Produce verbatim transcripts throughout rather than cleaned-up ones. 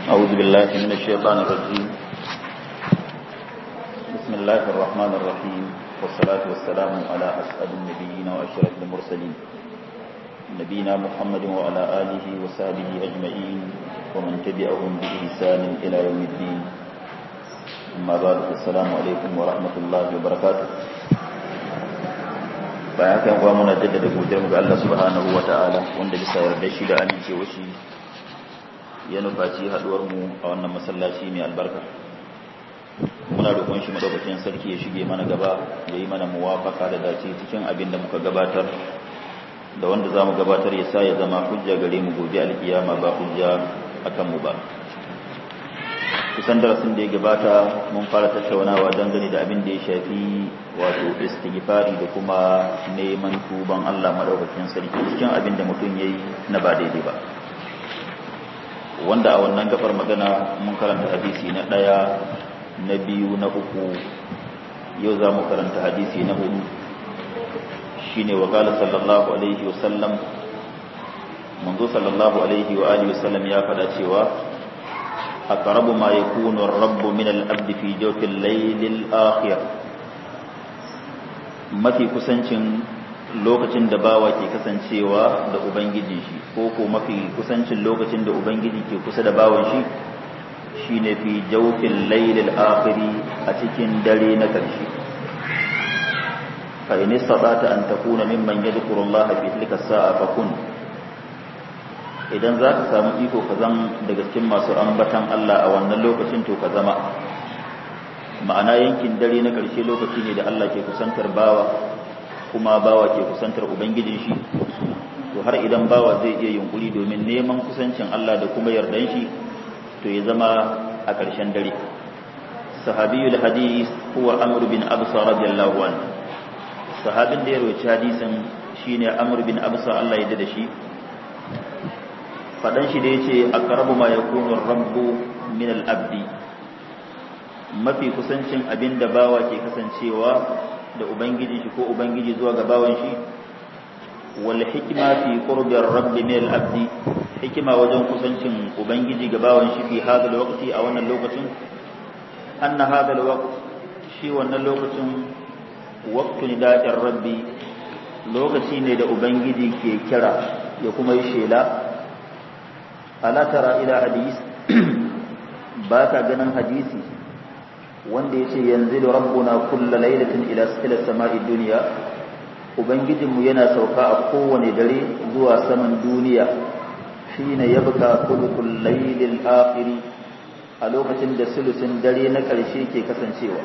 أعوذ بالله من الشيطان الرجيم. بسم الله الرحمن الرحيم، والصلاة والسلام على أسعد النبيين وأشرف المرسلين نبينا محمد وعلى آله وصحبه أجمعين ومن تبعهم بإحسان إلى يوم الدين. أما بعد، السلام عليكم ورحمة الله وبركاته. bayan kan kuwa muna jaddada godiyar ga Allah subhanahu wata'ala wanda bisa yarda shi da amincewa shi ya nufaci haduwar mu a wannan masallaci mai albarka. Muna roƙon shi madaukakin sarki ya shige mana gaba, ya yi mana muwafaka da dace cikin abin da muka gabatar da wanda zamu gabatar, ya sa ya zama hujja gare mu gobe alkiyama ba hujja akan mu ba. Kusan darasin da ya gabata mun fara tattaunawa dangane da abin da ya shafi wato istighfari da kuma neman tuban Allah madaukakin sarki cikin abin da mutum yayi na ba daidai ba, wanda a wannan gafar magana mun karanta hadisi na ɗaya, na biyu, na uku. Yau za mu karanta hadisi na hudu, shine wa qala sallallahu alaihi wasallam, manzo sallallahu alaihi wa alihi wasallam ya fada cewa aqrabu ma yakunu ar-rabbu min al-abdi fi jawfi al-layl al-akhir, mafi kusancin lokacin da bawa ke kasancewa da ubangiji shi, ko ko mafi kusancin lokacin da ubangiji ke kusa da bawan shi shine fi jawfi al-layl al-akhir, a cikin dare na karshe. fa in istata an takuna mimman yadhkuru Allah fi tilka as-sa'a fakun, idan za ka samu iko ka zama daga cikin masu ambatan Allah a wannan lokacin, to ka zama. Ma'ana yankin dare na ƙarshe lokaci ne da Allah ke kusantar bawa, kuma bawa ke kusantar ubangijin shi. To har idan bawa zai iya yunkuri domin neman kusancin Allah da kuma yardan shi, to ya zama a ƙarshen dare. Sahabiyul hadis huwa Amr bin Absa radiyallahu anhu. Sahabin da ya rawaita hadisin shine Amr bin Absa, Allah ya yarda da shi. fadan shi da yace aqrabu ma yakunu ar-rabbu min al-abdi, mafi kusancin abinda bawa ke kasancewa da ubangiji shi ko ubangiji zuwa ga bawan shi. Wal hikma fi qurbi ar-rabb min al-abdi, hikima wajen kusancin ubangiji ga bawan shi fi hadal waqti, a wannan lokacin. Anna hadal waqt, shi wannan lokacin waqtu nida'ir rabbi, lokaci ne da ubangiji ke kira ya kuma yi shela. Ala tara ila hadis, ba ka ganin hadisi wanda ya ce yanzilu rabbuna kulla lailatin ila ila sama'i duniya, ubangijinmu yana sauka a kowane dare zuwa saman duniya. Shine yabqa kulul laylil akhiri, a lokacin da sulusin dare na ƙarshe ke kasancewa.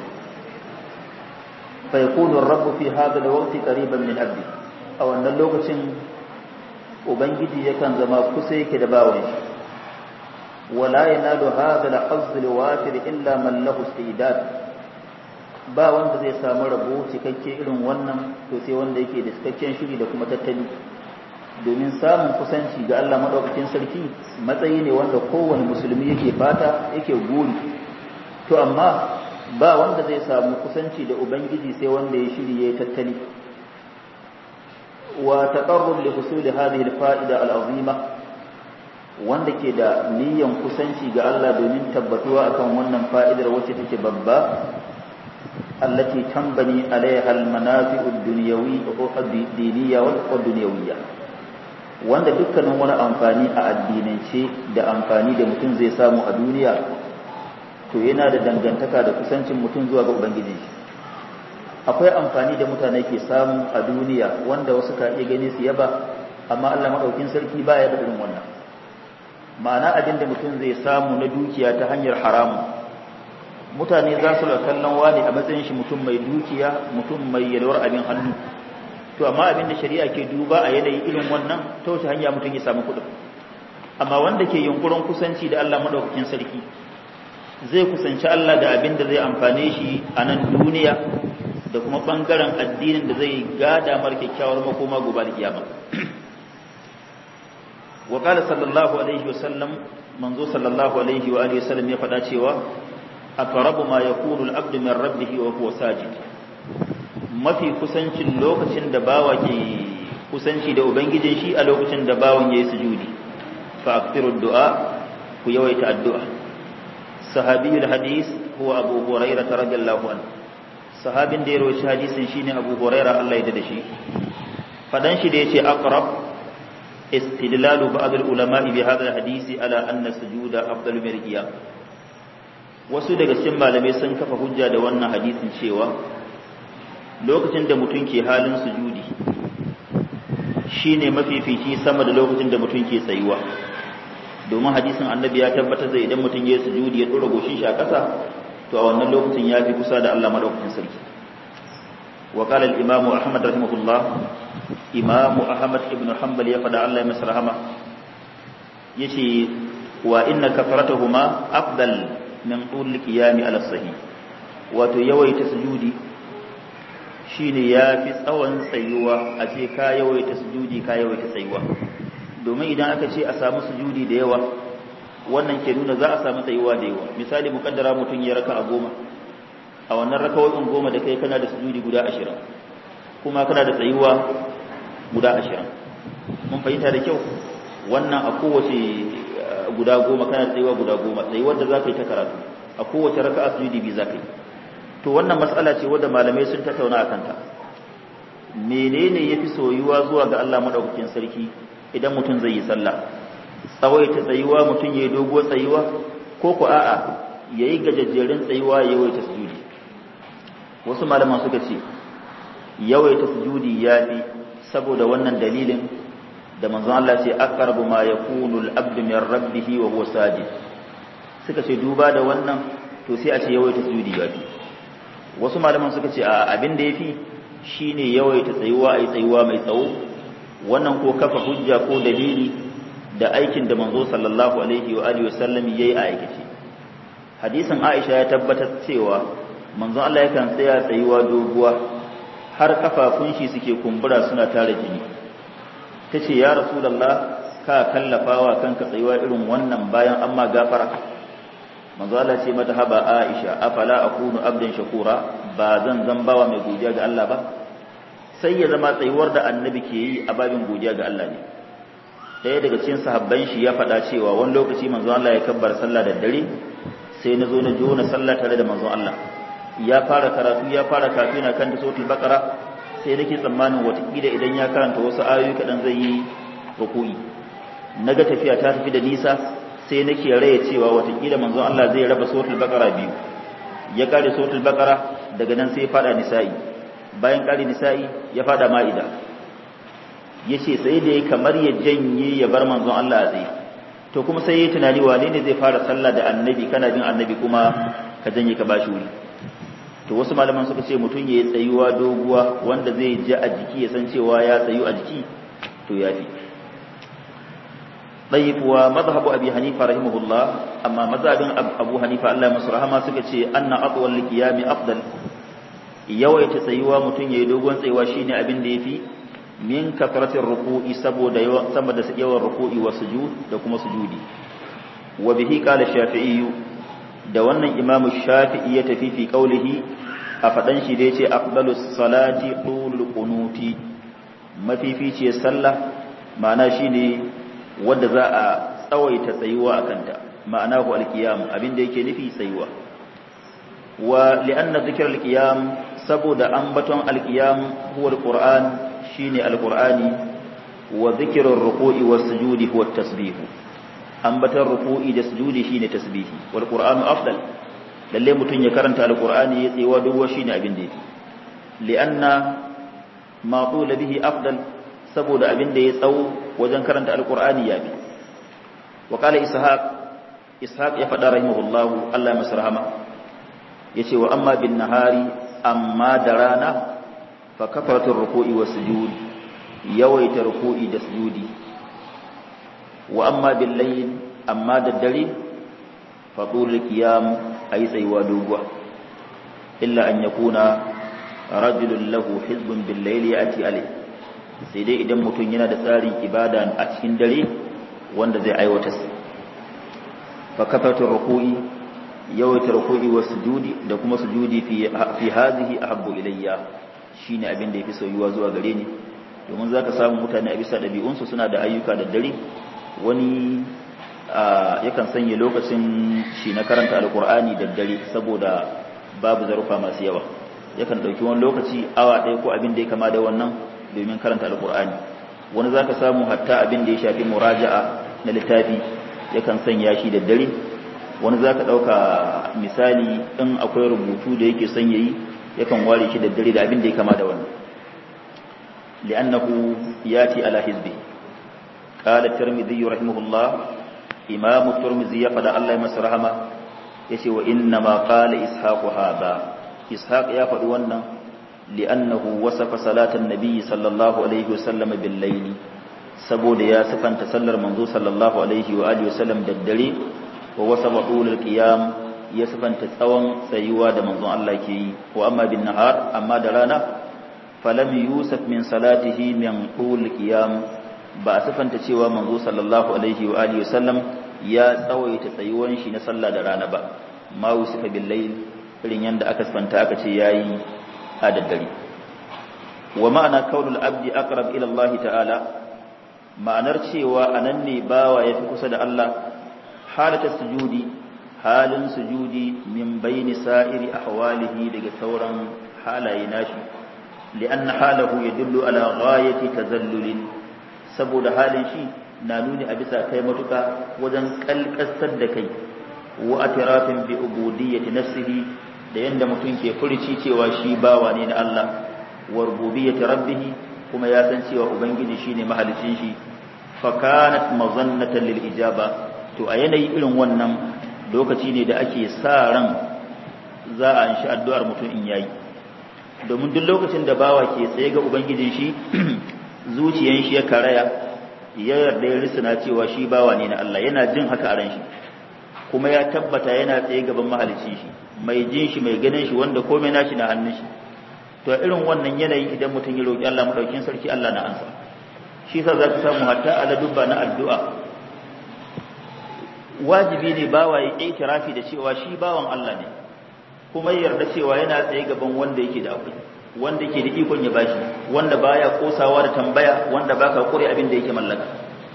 Fa yakunu ar-rabbu fi hadha al-waqti qariban min abdi, a wannan lokacin ubangiji yakan zama kusa yake da bawan shi. wala yanalu hadha al-hazz al-wafir illa man lahu istidad, ba wanda zai samu rabo cikakke irin wannan to sai wanda yake da cikakken shiri da kuma tattali. Domin samun kusanci ga Allah madaukakin sarki matsayi ne wanda kowane musulmi yake fata, yake guri. To amma ba wanda zai samu kusanci da ubangiji sai wanda ya shiri yayi tattali. wa taqarrub li husul hadhihi al-fa'ida al-azima, wanda ke da niyyar kusanci ga Allah domin tabbatuwa akan wannan fa'idar wacce take babba, allati tambani alaiha al-manafi'u ad-dunyawiyya wa ad-diniyya wa ad-dunyawiyya, wanda dukkanin wani amfani a addinance da amfani da mutum zai samu a duniya, to yana da dangantaka da kusancin mutum zuwa ga ubangiji. Akwai amfani da mutane ke samu a duniya wanda wasu ka iya gani su yaba, amma Allah madaukin sarki baya da irin wannan. Ma'ana abin da mutum zai samu na dukiya ta hanyar haramu, mutane za su kallon wani a matsayin shi mutum mai dukiya, mutum mai yalwar abin hannu. To amma abin da shari'a ke duba a yanayi irin wannan, ta wace hanya mutum ya samu kuɗin. Amma wanda ke yunkurin kusanci da Allah madaukakin sarki zai kusanci Allah da abin da zai amfane shi a nan duniya, da kuma ɓangaren addinin da zai gada mar kyakkyawar makoma gobe da kiyama. Wa qala sallallahu alaihi wasallam, manzo sallallahu alaihi wa alihi wasallam ya faɗa cewa aqrabu ma yakunu al-abdu min rabbih wa huwa sajid, mafi kusancin lokacin da bawa ke kusanci da ubangijin shi a lokacin da bawan yayi sujudi. Fa aktiru du'a, ku yawaita addu'a. Sahabiyul hadis huwa Abu Hurairah radiyallahu anhu, sahabin da ya rawaci hadisin shine Abu Hurairah Allah ya dade shi. Fadan shi da yace aqrab istidlalu ba'd al-ulama bi hadha al-hadisi ala anna sujuda afdalu min al-qiyam. Wasu daga cikin malamai sun kafa hujja da wannan hadisin cewa lokacin da mutum ke halin sujudi shine mafifici sama da lokacin da mutum ke tsayuwa, domin hadisin annabi ya tabbatar da idan mutum ya sujudi ya dora goshin shi a ƙasa to a wannan lokacin ya fi kusa da Allah madaukakin sarki. Wa qala al-imamu Ahmad rahimahullah, imamu Ahmad ibn Hanbal ya fada Allah ya masa rahama, yace wa inna kafaratahuma afdal min tul qiyami ala sahih, wato yawaita sujudi shine yafi tsawon tsayuwa, a ce ka yawaita sujudi ka yawaita tsayuwa, domin idan aka ce a samu sujudi da yawa wannan ke nuna za a samu tsayuwa da yawa. Misali mukaddara mutum ya raka a goma, a wannan rakawoyin goma da kai kana da sujudi guda ashirin kuma kana da tsayuwa guda ashirin. Mun fahimta da kyau, wannan a kowace guda goma kana da tsayuwa guda goma, tsayuwar da za ka yi ta karatu a kowace raka'a sujudi biyu za ka yi. To wannan matsala ce wadda malamai sun tattauna a kanta, menene ya fi soyuwa zuwa ga Allah madaukakin sarki idan mutum zai yi sallah, tsawaita tsayuwa mutum ya yi doguwar tsayuwa, ko ku a'a ya yi gajajjerin tsayuwa ya yawaita sujudi. Wasu malaman suka ce yawaita sujudi ya fi, saboda wannan dalilin da manzon Allah ce aqrabu ma yakunu al-abdu min rabbih wa huwa sajid. Suka ce duba da wannan to sai a ce yawaita sujudi ya fi. Wasu malaman suka ce a abin da yafi shine yawaita tsayuwa ai tsayuwa mai tsawo, wannan ko kafa hujja ko dalili da aikin da manzo sallallahu alaihi wa alihi wasallam yayi a aikace. Hadisin Aisha ya tabbatar cewa manzo Allah yakan tsaya tsayuwa doguwa har kafafun shi suke kumbura suna tare jini. Tace ya rasulullah ka kallafawa kanka tsayuwa irin wannan bayan amma gafara? Manzo Allah ce mata haba Aisha, afala akunu abdan shakura, ba zan zan bawa mai godiya ga Allah ba? Sai ya zama tsayuwar da annabi ke yi a babin godiya ga Allah ne. Ɗaya daga cikin sahabban shi ya faɗa cewa wani lokaci manzo Allah ya kabbar sallah da dare, sai na zo na jona sallah tare da manzo Allah. Ya fara karatu ya fara karatu yana kan suratul baqara, sai nake tsammanin watakila idan ya karanta wasu ayoyi kaɗan zai yi ruku'i. Naga tafiya ta tafi da nisa, sai nake raya cewa watakila manzo Allah zai raba suratul baqara biyu. Ya kare suratul baqara, daga nan sai ya fada nisa'i, bayan kare nisa'i ya fada ma'ida. Yace sai da kamar ya janye ya bar manzon Allah a tsaye, to kuma sai yayi tunani wane ne zai fara sallah da annabi, kana bin annabi kuma ka janye ka bashi wuri. To wasu malaman suka ce mutum yayi tsayuwa doguwa wanda zai ji a jiki ya san cewa ya tsayu a jiki, to yafi. طيب ومذهب أبي حنيفة رحمه الله، أما مذهب أبو حنيفة الله مسرها ما سكتشي أن أطول القيام أفضل، يوي تسيوا متن يدوغون سيوا شين أبن ديفي من كثرة الركوع سبو سمد يوى الركوع والسجود دكما سجودي. وبه قال الشافعي دوانا إمام الشافعي يتفي في قوله أفتنشي ديتي أفضل الصلاة طول القنوت، ما في فيتي سلة معنى شيني wanda za a tsawaita tsayuwa a kanta, ma'anahu alqiyam, abinda yake nufi tsayuwa. Wa li'anna dhikr alqiyam, saboda ambaton alqiyam huwa alquran, shine alqurani, wa dhikr arruku'i was-sujudi huwa at-tasbih, ambaton ruku'i da sujudi shine tasbihi. Wal qur'anu afdal, lalle mutun ya karanta alqurani ya tsayuwa duwa shine abinda yake. Li'anna ma qula bihi afdal, saboda abin da ya tsawo wajen karanta alkur'ani ya bi. Wa qala ishaq ishaq ya fada rahimahullahu Allah ya masa rahama, yace wa amma bin nahari, amma da rana, fa kafaratur ruku'i was sujud, yawaita ruku'i da sujudi. Wa amma bil layl, amma da dare, fa tulul qiyam, ay tsayuwa doguwa. Illa an yakuna rajulun lahu hizbun bil layli yati alayhi, sai dai idan mutum yana da tsarin ibada a cikin dare wanda zai aiwata su. Fa kafatul ruku'i, yawaita ruku'i wa sujudi da kuma sujudi fi fi hadhihi ahabbu ilayya, shine abin da yafi soyuwa zuwa gare ni, domin zaka samu mutane a bisa dabi'un su suna da ayyuka da dare, wani yakan sanya lokacin shi na karanta alkur'ani da dare saboda babu zarufa masu yawa, yakan ɗauki wani lokaci awa ɗaya ko abin da ya kama da wannan domin karanta alkur'ani. Wani za ka samu hatta abin da ya shafi muraja'a na littafi yakan sanya shi da dare. Wani za ka ɗauka misali in akwai rubutu da yake son yayi yakan ware shi da dare da abin da ya kama da wannan, li'annahu yati ala hizbi. Qala Tirmidhi rahimahullah, Imam Tirmidhi ya fada Allah ya masa rahama, yace wa inna ma qala Ishaq hada, Ishaq ya faɗi wannan li'annahu wasafa salatan nabi sallallahu alaihi wasallam bil layli, saboda ya sifanta sallar manzo sallallahu alaihi wa alihi wasallam da dare, wa wasafa tulul qiyam, ya sifanta tsawon tsayuwa da manzon Allah ke yi. Wa amma bin nahar, amma da rana, falam yusuf min salatihi min tulul qiyam, ba a sifanta cewa manzo sallallahu alaihi wa alihi wasallam ya tsawaita tsayuwan shi na sallah da rana ba. Ma wusifa bil layl, irin yanda aka sifanta aka ce yayi a daddare. Wa ma'ana kaunul abdi aqrab ila Allah ta'ala, ma'anar cewa anan ne bawa yafi kusa da Allah, halata sujudi, halin sujudi min bayni sa'iri ahwalihi, daga sauran halaye nashi, li'anna halahu yadullu ala ghayati tazallulin, saboda halin shi na nuni a bisa kai matuka wajen kalkastar da kai, wa atirafin bi ubudiyyati nafsihi, da yanda mutum ke furici cewa shi bawa ne na Allah, wa rububiyyati rabbih, kuma ya san cewa ubangiji shine mahalicin shi. Fa kanat mazannatan lil ijaba, to a yanayi irin wannan lokaci ne da ake sa ran za a anshi addu'ar mutum in yayi, domin duk lokacin da bawa ke tsaye ga ubangijin shi zuciyan shi ya karaya, ya yarda ya risina cewa shi bawa ne na Allah, yana jin haka a ran shi, kuma ya tabbata yana tsaye gaban mahalicci shi, mai jin shi, mai ganin shi, wanda komai nashi na hannun shi. To irin wannan yanayi idan mutum ya roki Allah madaukakin sarki, Allah na ansa. Shi yasa zaka samu hatta ala dubba na addu'a wajibi ne bawa ya itirafi da cewa shi bawan Allah ne, kuma ya yarda cewa yana tsaye gaban wanda yake da akwai, wanda yake da ikon ya bashi, wanda baya kosawa da tambaya, wanda baka kure abin da yake mallaka.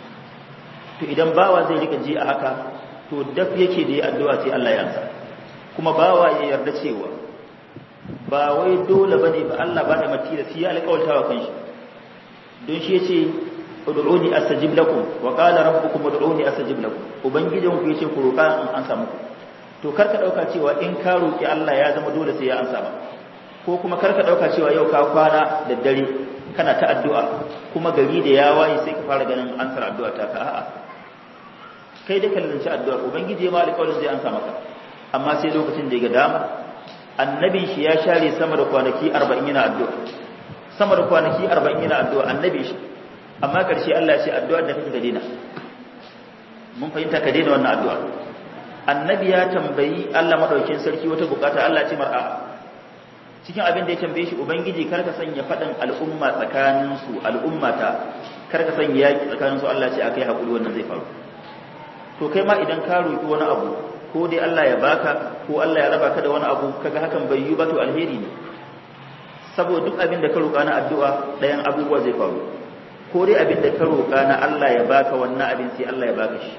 To idan bawa zai rika ji a haka, to daf yake da yi addu'a sai Allah ya ansa. Kuma bawa ya yarda cewa ba wai dole bane ba, Allah ba da matira sai ya alƙawarta wa kanshi, don shi yace ud'uni astajib lakum wa qala rabbukum ud'uni astajib lakum, ubangijin ku yace ku roƙa in ansa muku. To karka dauka cewa in ka roƙi Allah ya zama dole sai ya ansa ba, ko kuma karka dauka cewa yau ka kwana da dare kana ta addu'a kuma gari da ya waye sai ka fara ganin ansar addu'a ta ka. A'a, kai da kallon ci addu'a ubangiji ya mali kaulin zai ansa maka, amma sai lokacin da ya ga dama. Annabin shi ya share sama da kwanaki arba'in yana addu'a, sama da kwanaki arba'in yana addu'a annabi shi, amma karshe Allah ya ce addu'ar da kake ka daina. Mun fahimta, ka daina wannan addu'a. Annabi ya tambayi Allah madaukakin sarki wata bukata, Allah ya ce mar'a, cikin abin da ya tambaye shi, ubangiji kar ka sanya faɗin al'umma tsakanin su, al'ummata kar ka sanya yaki tsakanin su, Allah ya ce akai hakuri wannan zai faru. To kai ma idan ka roki wani abu, ko dai Allah ya baka ko Allah ya raba ka da wani abu, kaga hakan bai yi ba, to alheri ne, saboda duk abin da ka roka na addu'a ɗayan abubuwa zai faru. Ko dai abin da ka roka na Allah ya baka wannan abin sai Allah ya baka shi,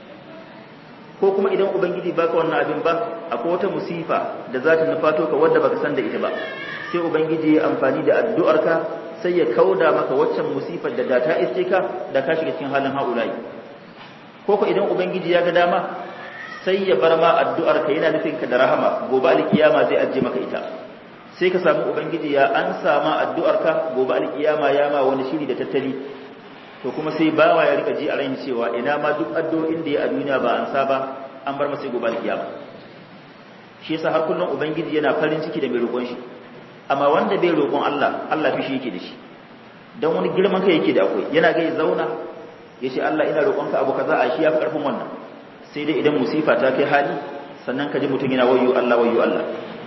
ko kuma idan ubangiji baka wannan abin ba, akwai wata musifa da za ta nufato ka wadda baka san da ita ba, sai ubangiji ya amfani da addu'arka sai ya kauda maka waccan musifar da da ta iske ka, da ka shiga cikin halin haulayi. Ko ko idan ubangiji ya ga dama sai ya bar ma addu'arka yana nufin ka da rahama, gobe alkiyama zai ajje maka ita, sai ka samu ubangiji ya ansa ma addu'arka, gobe alkiyama ya ma wani shiri da tattali. To kuma sai bawa ya rika ji a ran cewa ina ma duk addu'o'in da ya a duniya ba an sa ba, an bar masa gobe alkiyama. Shi yasa har kullum ubangiji yana farin ciki da mai roƙon shi, amma wanda bai roƙon Allah, Allah fishi yake da shi, dan wani girman kai yake da akwai, yana ga ya zauna ya ce Allah ina roƙonka abu kaza, a shi ya fi ƙarfin wannan. Sai dai idan musifa ta kai hali, sannan ka ji mutum yana wayyo Allah wayyo Allah.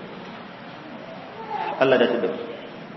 Allah da ta dabu.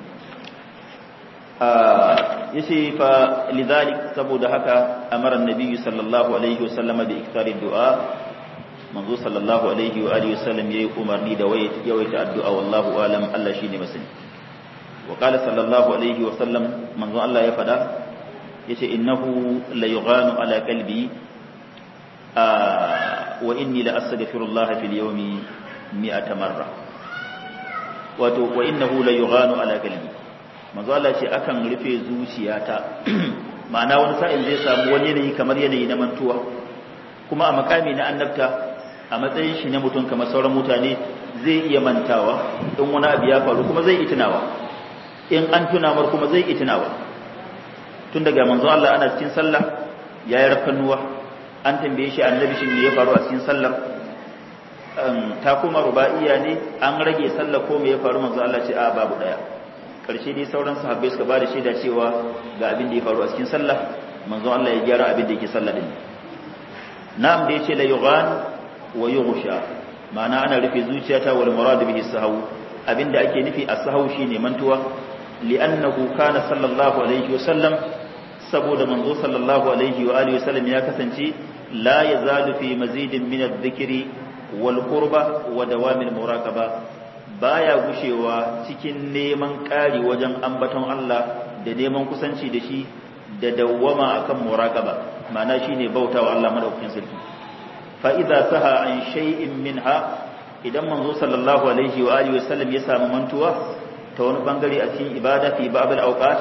Yace fa lidhalik, saboda haka amara annabi sallallahu alaihi wasallam bi iktari du'a, manzo sallallahu alaihi wa alihi wasallam yayi umarni da yawaita addu'a, wallahu alam, Allah shine masani. Wa qala sallallahu alaihi wasallam, manzo Allah ya fada yace innahu la yughanu ala qalbi, wa inni la astaghfirullah fil yawmi mi'ata marra wato wa innahu la yughanu ala qalbi manzo Allah ce akan rufe zuciyata ma'ana wani sa'in zai samu wani yanayi kamar yanayi na mantuwa kuma a makami na annabta a matsayin shi na mutum kamar sauran mutane zai iya mantawa in wani abu ya faru kuma zai itinawa in an tuna mar kuma zai itinawa tun daga manzo Allah ana cikin sallah yayi rafanuwa an tambaye shi annabi shin me ya faru a cikin sallar ta kuma rubaiya ne an rage sallah ko me ya faru manzo Allah ce a babu daya karshe dai sauran sahabbai suka bada shaida cewa ga abin da ya faru a cikin sallah manzo Allah ya gyara abin da yake sallah din na'am da yace la yughan wa yughsha ma'ana ana rufe zuciyata wal murad bihi sahaw abinda ake nufi as-sahaw shine mantuwa li'annahu kana sallallahu alaihi wasallam saboda manzo sallallahu alaihi wa alihi wasallam ya kasance la yazalu fi mazidin min adh-dhikri wal qurba wa dawamil muraqaba baya gushewa cikin neman ƙari wajen ambaton Allah da neman kusanci da shi da dawwama akan muraqaba ma'ana shine bautawa Allah madaukakin sarki fa idza saha an shay'in minha idan manzo sallallahu alaihi wa alihi wasallam ya samu mantuwa ta wani bangare a cikin ibada fi ba'd al-awqat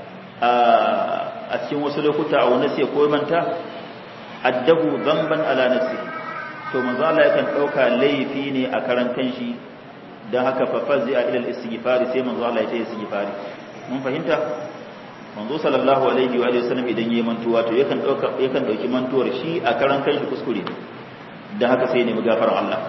a cikin wasu lokuta a wani sai ko manta addahu dhanban ala nafsi to manzo Allah yakan dauka laifi ne a karan kanshi dan haka fa fazi ila al-istighfar sai manzo Allah ya ce istighfari mun fahimta manzo sallallahu alaihi wa sallam idan yayi mantuwa to yakan dauka yakan dauki mantuwar shi a karan kanshi kuskure dan haka sai ne gafarar Allah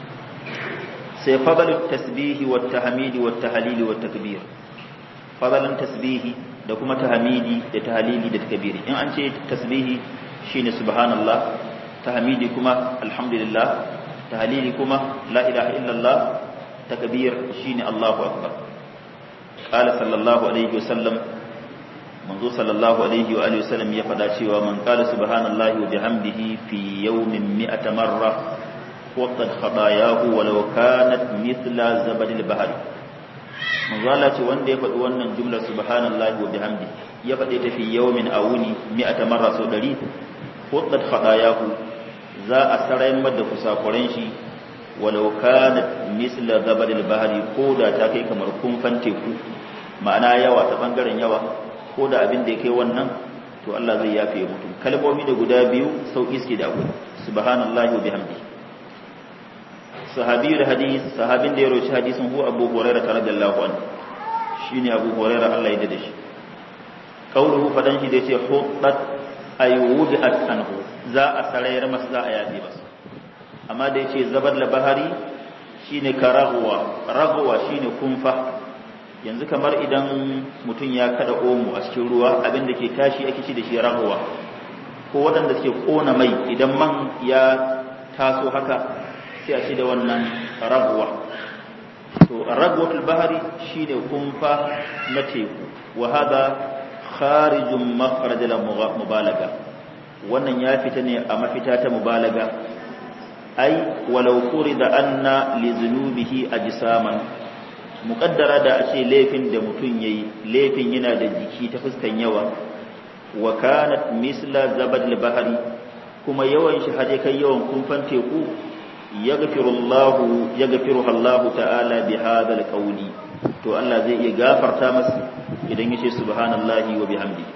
sai fadalut tasbihi wat tahmidi wat tahlili wat takbir fadalan tasbihi da kuma tahmidi da tahlili da takbiri in an ce tasbihi shine subhanallah tahmidi kuma alhamdulillah tahlili kuma la ilaha illallah takbir shine Allahu akbar qala sallallahu alaihi wasallam manzo sallallahu alaihi wa alihi wasallam ya fada cewa man qala subhanallahi wa bihamdihi fi yawmin mi'ata marra waqad khadayahu walau kanat mithla zabadil bahr manzo Allah ce wanda ya faɗi wannan jumlar subhanallahi wa bihamdihi ya faɗe ta fi yawmin awuni mi'ata marra so dari waqad khadayahu za a sarayin madda kusakuran shi walau kanat misla zabadil bahri ko da ta kai kamar kumfan teku ma'ana yawa ta bangaren yawa ko da abin da yake wannan to Allah zai yafe mutum kalmomi da guda biyu sauki suke da akwai subhanallahi wa bihamdihi sahabi da hadis sahabin da ya roci hadisin hu Abu Hurairah radhiyallahu anhu shine Abu Hurairah Allah ya dade shi kauluhu fadan shi da yace hudat ayyudat anhu za a sarayar masa za a yafe masa amma da yace zabar la bahari shine karagwa ragwa shine kunfa yanzu kamar idan mutum ya kada omo a cikin ruwa abin da ke tashi ake ci da shi ragwa ko waɗanda suke kona mai idan man ya taso haka sai a ci da wannan ragwa to ragwatul bahari shine kunfa na teku wa hada kharijun makhraj al mubalaga wannan ya fita ne a mafita ta mubalaga ai walau qurida anna li zunubihi ajsaman muqaddara da ashe laifin da mutun yayi laifin yana da jiki ta fuskan yawa wa kanat misla zabad al bahri kuma yawan shi haje kai yawan kunfan teku yaghfirullahu yaghfiruha Allah ta'ala bi hadha al qawli to Allah zai iya gafarta masa idan yace subhanallahi wa bihamdihi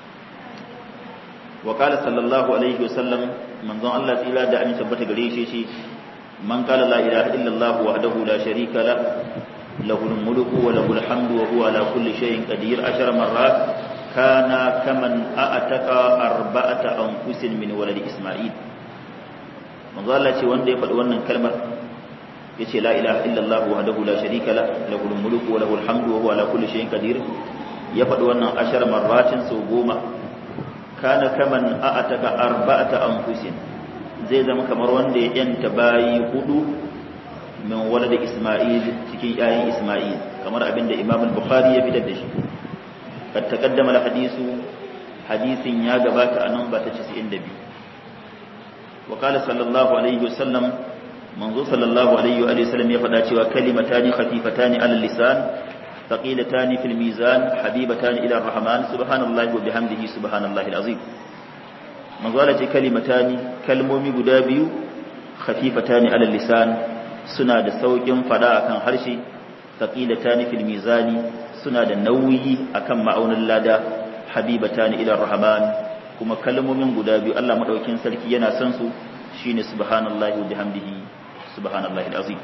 wa qala sallallahu alaihi wasallam manzon Allah tsira da amin tabbata gare shi shi man qala la ilaha illallah wahdahu la sharika la lahu al-mulku wa lahu al-hamdu wa huwa ala kulli shay'in qadir ashara marrat kana kaman a'taka arba'ata anfusin min waladi isma'il manzon Allah ce wanda ya faɗi wannan kalmar yace la ilaha illallah wahdahu la sharika la lahu al-mulku wa lahu al-hamdu wa huwa ala kulli shay'in qadir ya faɗi wannan ashara marratin sau goma kana kaman a'ataka arba'ata anfusin zai zama kamar wanda ya yanta bayi hudu min walad Isma'il cikin yayin Isma'il kamar abinda Imam al-Bukhari ya fitar da shi kad taqaddama al-hadisu hadisin ya gabata a nan ba ta casa'in da biyu wa qala sallallahu alaihi wasallam manzo sallallahu alaihi wa sallam ya faɗa cewa kalimatani khafifatani ala lisan ثقيلتان في الميزان حبيبتان إلى الرحمن سبحان الله وبحمده سبحان الله العظيم manzo Allah ce kalimatani kalmomi guda biyu khafifatani ala lisan suna da saukin fada akan harshe thaqilatani fil mizani suna da nauyi akan ma'aunin lada habibatani ila rahman kuma kalmomin guda biyu Allah madaukin sarki yana son su shine subhanallahi wa bihamdihi subhanallahi alazim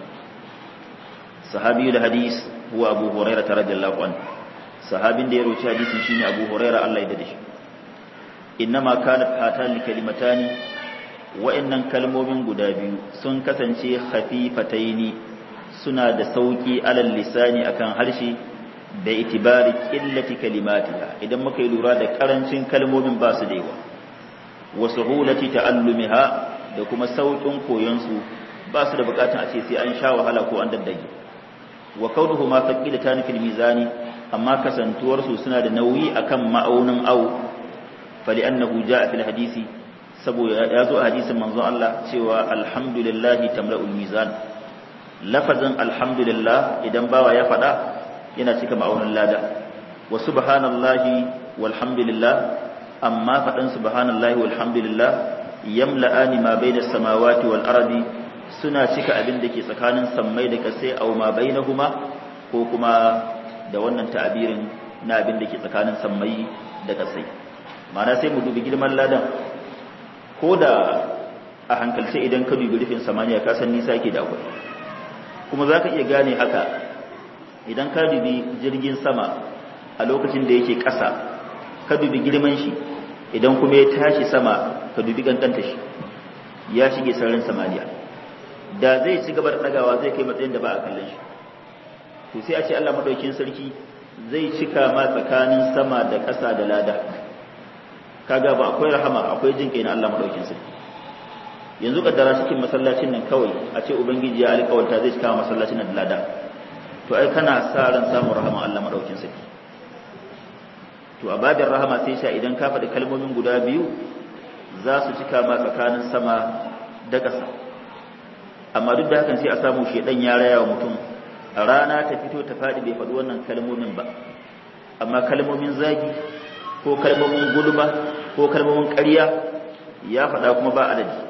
sahabi da hadis huwa abu hurairah radhiyallahu anhu sahabin da ya roci hadisin shine abu hurairah Allah ya dade shi innama kanat hatan kalimatani wa'annan kalmomin guda biyu sun kasance khafifataini suna da sauki alal lisani akan harshe da itibari qillati kalimatiha idan muka yi lura da karancin kalmomin ba su da yawa wa suhulati ta'allumiha da kuma saukin koyon su ba su da bukatun a ce sai an sha wahala ko an daddage wa kaunuhuma thaqilatan fil mizani amma kasantuwar su suna da nauyi akan ma'aunin au fali annahu jaa fil hadisi saboda ya zo a hadisin manzon Allah cewa alhamdulillahi tamla'ul mizan lafazin alhamdulillah idan bawa ya fada yana cika ma'aunin lada wa subhanallahi walhamdulillah amma fadan subhanallahi walhamdulillah yamla'ani ma bayna samawati wal ardi suna cika abin da ke tsakanin sammai da kasai aw ma bainahuma ko kuma da wannan ta'abirin na abin da ke tsakanin sammai da kasai ma'ana sai mu dubi girman ladan ko da a hankalce idan ka dubi rufin samaniya ka san nisa yake da akwai kuma za ka iya gane haka idan ka dubi jirgin sama a lokacin da yake ƙasa ka dubi girman shi idan kuma ya tashi sama ka dubi kankanta shi ya shige sararin samaniya da zai ci gaba da ɗagawa zai kai matsayin da ba a kallon shi to sai a ce Allah madaukakin sarki zai cika ma tsakanin sama da ƙasa da lada kaga ba akwai rahama akwai jin kai na Allah madaukakin sarki yanzu kaddara cikin masallacin nan kawai a ce ubangiji ya alƙawarta zai cika masallacin nan da lada to ai kana sa ran samun rahama Allah madaukakin sarki to a babin rahama sai sha idan ka faɗi kalmomin guda biyu za su cika ma tsakanin sama da ƙasa amma duk da hakan sai a samu shedan ya raya wa mutum a rana ta fito ta faɗi bai faɗi wannan kalmomin ba amma kalmomin zagi ko kalmomin gulma ko kalmomin ƙarya ya faɗa kuma ba adadi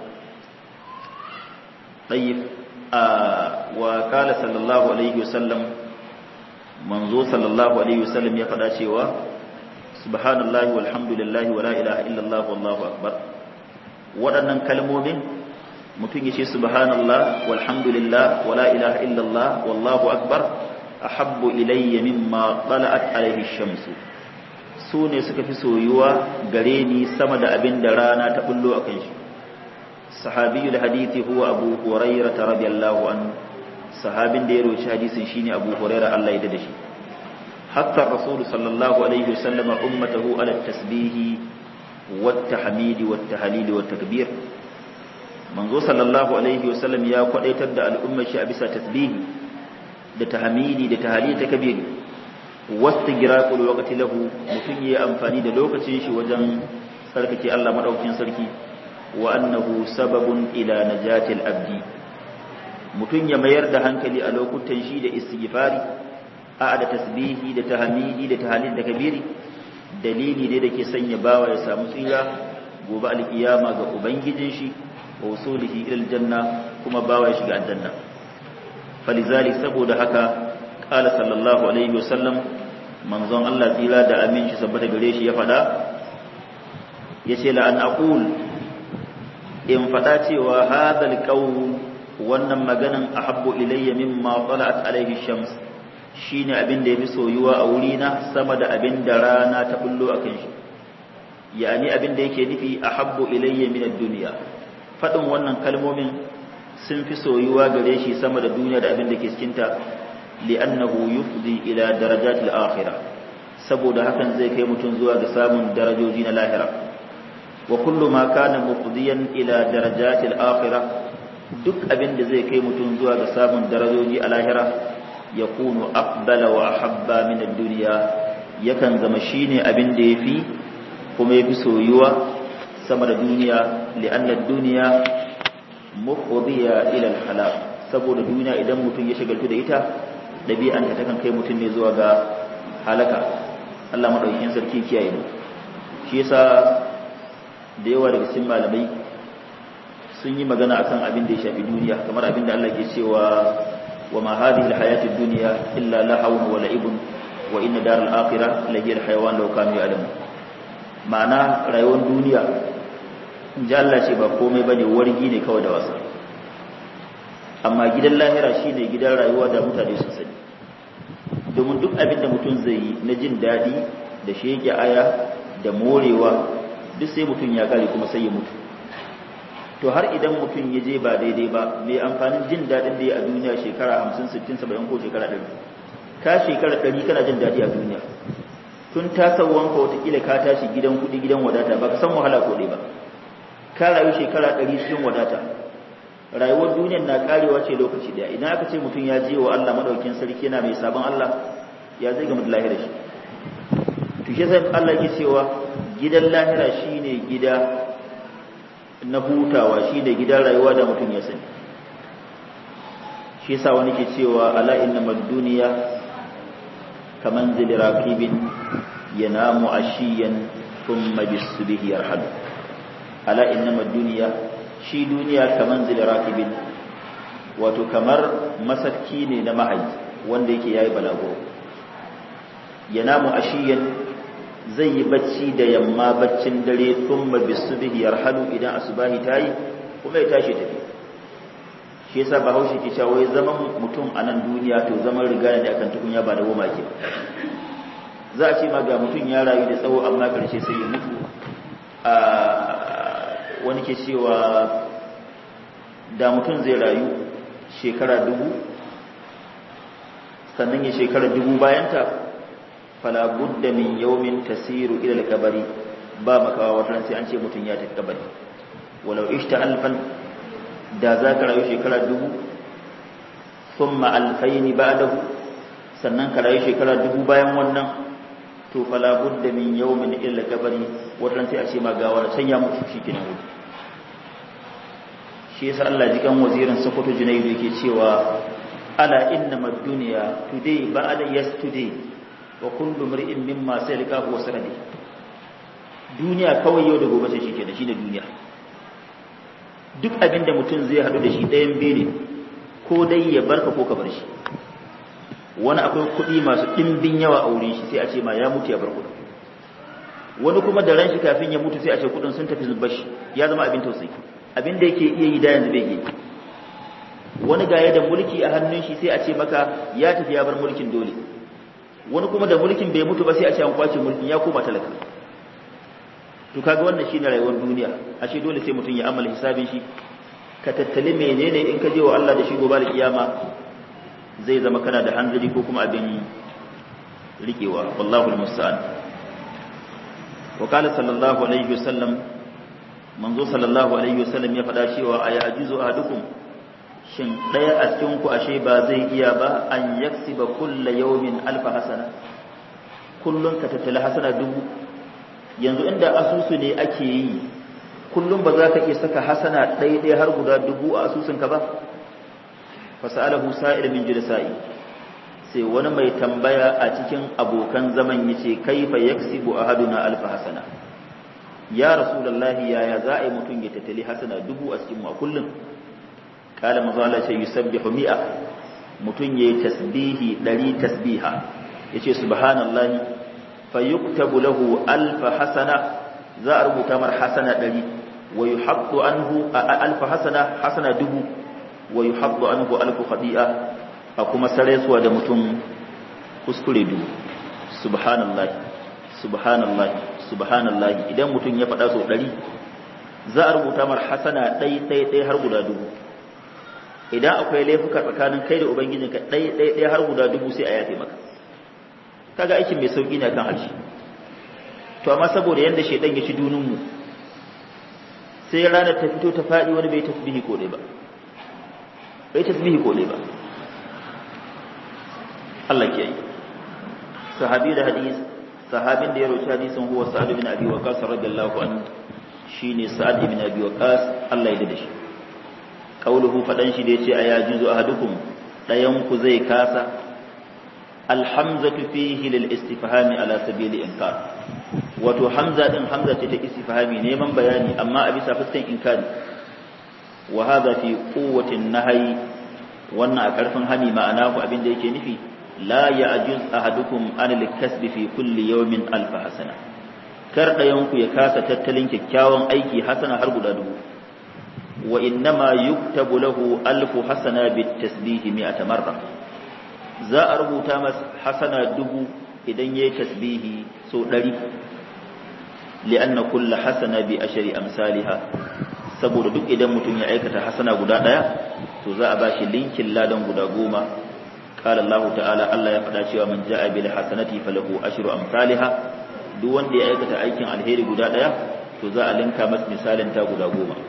tayyib a wa qala sallallahu alaihi wasallam manzo sallallahu alaihi wasallam ya faɗa cewa subhanallahi walhamdulillahi wala ilaha illallah wallahu akbar waɗannan kalmomin mutum ya ce subhanallah walhamdulillah wala ilaha illallah wallahu akbar ahabbu ilayya mimma tala'at alaihi shamsu su ne suka fi soyuwa gare ni sama da abin da rana ta bullo akan shi sahabiyul hadithi huwa abu hurairah radiyallahu anhu sahabin da ya roci hadisin shine abu hurairah Allah ya dade shi hatta rasul sallallahu alaihi wasallam ummatahu ala tasbih wat tahmid wat tahlil wat takbir manzo sallallahu alaihi wasallam ya kwadaitar da al'ummar shi a bisa tasbihi da tahmidi da tahlil takbir wastigraqul waqti lahu mutun yayi amfani da lokacin shi wajen sarkake Allah madaukakin sarki wa annahu sababun ila najatil abdi mutun ya mayar da hankali a lokutan shi da istighfari a da tasbihi da tahmidi da tahlil da kabiri dalili ne da ke sanya bawa ya samu tsira gobe alkiyama ga ubangijin shi wa usulihi ila aljanna kuma bawa ya shiga aljanna falizalik saboda haka qala sallallahu alaihi wasallam manzon Allah tsira da amin shi saboda gare shi ya fada yace la an aqul in fada cewa hadal qawl wannan maganan ahabbu ilayya mimma tala'at alaihi shams shine abin da yafi soyuwa a wurina sama da abin da rana ta bullo akan shi yani abin da yake nufi ahabbu ilayya min ad-dunya fadin wannan kalmomin sun fi soyuwa gare shi sama da duniya da abin da ke cikin ta li'annahu yufdi ila darajatil akhirah saboda hakan zai kai mutum zuwa ga samun darajoji na lahira wa kullu ma kana mufdiyan ila darajatil akhirah duk abin da zai kai mutum zuwa ga samun darajoji a lahira yakunu afdala wa ahabba min ad-dunya yakan zama shine abin da yafi kuma yafi soyuwa sama da duniya li'anna ad-dunya mufdiya ila al-halak saboda duniya idan mutum ya shagaltu da ita dabi'anta takan kai mutum ne zuwa ga halaka Allah madaukakin sarki kiyaye mu shi yasa da yawa daga cikin malamai sun yi magana akan abin da ya shafi duniya, kamar abin da Allah ke cewa wa ma hadhihi alhayatid dunya illa lahawun wa la'ibun wa inna daral akhirah la hiya alhayawan law kanu ya'lamun. Ma'ana rayuwar duniya inji Allah ce ba komai bane, wargi ne kawai da wasa, amma gidan lahira shine gidan rayuwa da mutane su sani. Domin duk abin da mutum zai yi na jin daɗi da shege aya da morewa duk sai mutum ya kare kuma sai ya mutu. To har idan mutum ya je ba daidai ba, mai amfanin jin daɗin da ya a duniya shekara hamsin sittin saba'in ko shekara ɗari? Ka shekara ɗari kana jin daɗi a duniya, tun tasawanka watakila ka tashi gidan kuɗi gidan wadata, ba ka san wahala ko ɗaya ba, ka rayu shekara ɗari cikin wadata. Rayuwar duniyar na karewa ce lokaci daya. Idan aka ce mutum ya je wa Allah madaukakin sarki yana mai sabon Allah, ya zai gama da lahira shi. To shi sai Allah ke cewa gidan lahira shine gida na hutawa, shine gidan rayuwa da mutum ya sani. Shi yasa wani ke cewa ala innamad dunya kamanzil raqibin yanamu ashiyan thumma bisbihi yarhal. Ala innamad dunya, shi duniya kaman zil rakibin, wato kamar masarki ne na mahaji wanda yake yayi balago. Yanamu ashiyan, zai yi bacci da yamma baccin dare, thumma bisubhi yarhalu, idan asubahi tayi kuma ya tashi tafi. Shi yasa Bahaushe ke cewa wai zaman mutum a nan duniya to zaman riga ne akan tukunya ba da goma ke. Za a ce ma ga mutum ya rayu da tsawo amma karshe sai ya mutu. a wani ke cewa da mutum zai rayu shekara dubu sannan ya shekara dubu bayanta, fala budda min yawmin tasiru ila al-qabri, ba makawa wata sai an ce mutum ya tafi kabari. Walau ishta alfan, da za ka rayu shekara dubu, thumma alfaini ba'dahu, sannan ka rayu shekara dubu bayan wannan, to fala budda min yawmin ila al-qabri, wata sai a ce ma ga wani can ya mutu shikenan. Shi yasa Allah jikan wazirin Sokoto Junaidu yake cewa ala innamad dunya today ba'da yesterday wa kullu mar'in mimma salika huwa saradi. Duniya kawai yau da gobe sai shikenan, shine duniya. Duk abinda mutum zai hadu da shi ɗayan biyu ne, ko dai ya barka ko ka bar shi. Wani akwai kuɗi masu ɗimbin yawa a wurin shi sai a ce ma ya mutu ya bar kuɗi. Wani kuma da ran shi kafin ya mutu sai a ce kuɗin sun tafi zubar shi, ya zama abin tausayi. Abin da yake iya yi da yanzu bai yi. Wani gaya da mulki a hannun shi sai a ce maka ya tafi ya bar mulkin dole. Wani kuma da mulkin bai mutu ba sai a ce an kwace mulkin ya koma talaka. To kaga wannan shine rayuwar duniya. Ashe dole sai mutum ya amala hisabin shi, ka tattali menene in ka je wa Allah da shi gobe da kiyama zai zama kana da hanzari ko kuma abin rikewa. Wallahu almusta'an. Wa qala sallallahu alaihi wasallam, manzo sallallahu alaihi wasallam ya faɗa cewa aya ajizu ahadukum, shin ɗaya a cikin ku ashe ba zai iya ba an yaksiba kullu yawmin alf hasana, kullun ka tattala hasana dubu. Yanzu inda asusu ne ake yi, kullun ba za ka iya saka hasana ɗaya ɗaya har guda dubu a asusun ka ba. Fasalahu sa'il min jirsa'i, sai wani mai tambaya a cikin abokan zaman yace kaifa yaksibu ahaduna alf hasana, ya rasulullahi yaya za a yi mutum ya tattali hasana dubu a cikin ma kullum? Kala manzo Allah ce yusabbihu mi'a, mutum yayi tasbihi dari tasbiha, yace subhanallahi fayuktabu lahu alf hasana, za a rubuta mar hasana dari, wa yuhaddu anhu alf hasana hasana dubu, wa yuhaddu anhu alf khati'a, a kuma saresuwa da mutum kuskure dubu. Subhanallahi subhanallahi subhanallahi, idan mutum ya faɗa sau ɗari za a rubuta mar hasana ɗai ɗai ɗai har guda dubu. Idan akwai laifuka tsakanin kai da ubangijinka ɗai ɗai ɗai har guda dubu sai a yafe maka. Kaga aikin mai sauƙi ne akan harshe. To amma saboda yanda shedan ya ci dunin mu, sai ranar ta fito ta faɗi wani bai tasbihi ko ɗai ba, bai tasbihi ko ɗai ba. Allah ke yi. Sahabi da hadisi, sahabin da ya roci hadisin huwa Sa'ad ibn Abi Waqqas radiyallahu anhu, shine Sa'ad ibn Abi Waqqas, Allah ya dade shi. Qauluhu fadan shi da yace ayajuzu ahadukum, dayan ku zai kasa. Alhamzatu fihi lil istifhami ala sabili inkar. wato hamza din hamza ce ta istifhami neman bayani amma a bisa fuskan inkari wa hadha fi quwwatin nahyi wannan a karfin hani ma'ana ku abin da yake nufi la ya'juz ahadukum an al-kasbi fi kulli yawmin alf hasana kar dayan ku ya kasa tattalin kyakkyawan aiki hasana har guda dubu wa innama yuktabu lahu alf hasana bit tasbih mi'ata marra za a rubuta masa hasana dubu idan yayi tasbihi so ɗari li'anna kullu hasana bi ashri amsalha saboda duk idan mutum ya aikata hasana guda daya to za a bashi linkin ladan guda goma qala Allah ta'ala Allah ya faɗa cewa man ja'a bil hasanati falahu ashru amsalha duk wanda ya aikata aikin alheri guda daya to za a linka masa misalin ta guda goma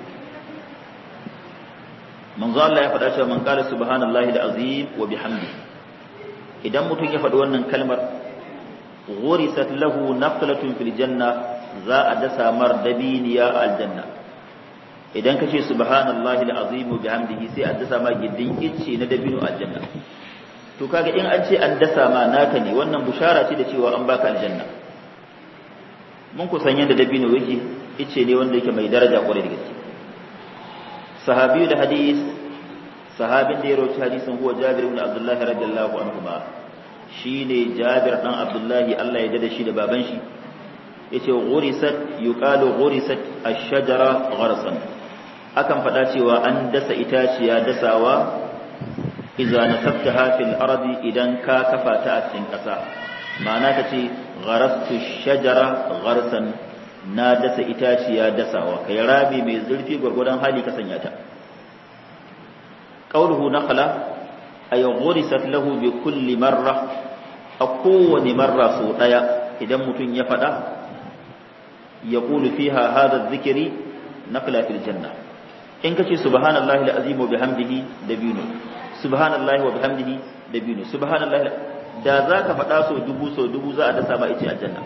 manzo Allah ya faɗa cewa man qala subhanallahi al-azim wa bihamdihi idan mutum ya faɗi wannan kalmar ghurisat lahu naqlatun fil janna za a dasa mar dabiniya a aljanna idan kace subhanallahi alazim bihamdihi sai a dasa ma gindin icce na dabino a aljanna to kaga in an ce an dasa ma naka ne wannan bushara ce da cewa an baka aljanna mun ku san yadda dabino yake icce ne wanda yake mai daraja kwarai da gaske sahabi da hadis sahabin da ya rawaita hadisin huwa Jabir ibn Abdullah radiyallahu anhu ma shine Jabir dan Abdullah Allah ya dade shi da baban shi yace ghurisat yuqalu ghurisat ash-shajara gharsan akan fada cewa an dasa itaciya dasawa idza nasabtaha fil ardi idan ka kafa ta a cikin kasa ma'ana kace gharastu ash-shajara gharsan na dasa itaciya dasawa kai rabi mai zurfi gurgudan hali ka sanya ta qawluhu naqla ay ghurisat lahu bi kulli marra a kowane marra so daya idan mutun ya fada yaqulu fiha hadha adh-dhikri naqla fil janna in kace subhanallahi al-azim wa bihamdihi dabinu subhanallahi wa bihamdihi dabinu subhanallahi da zaka fada so dubu so dubu za a dasa ma ice aljanna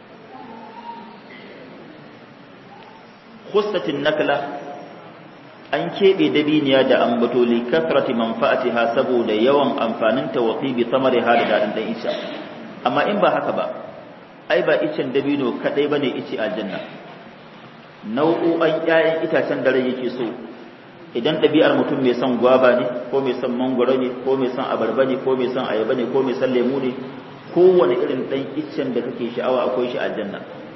khusatin nakla an keɓe dabiniya da ambato li kasrati manfa'atiha saboda yawan amfaninta wa qibi samariha da dadin dan isha amma in ba haka ba ai ba icen dabino kadai bane ice aljanna nau'o'an ƴaƴan itacen da rai yake so idan ɗabi'ar mutum mai son gwaba ne ko mai son mangoro ne ko mai son abarba ne ko mai son ayaba ne ko mai son lemu ne kowane irin dan icen da kake sha'awa akwai shi aljanna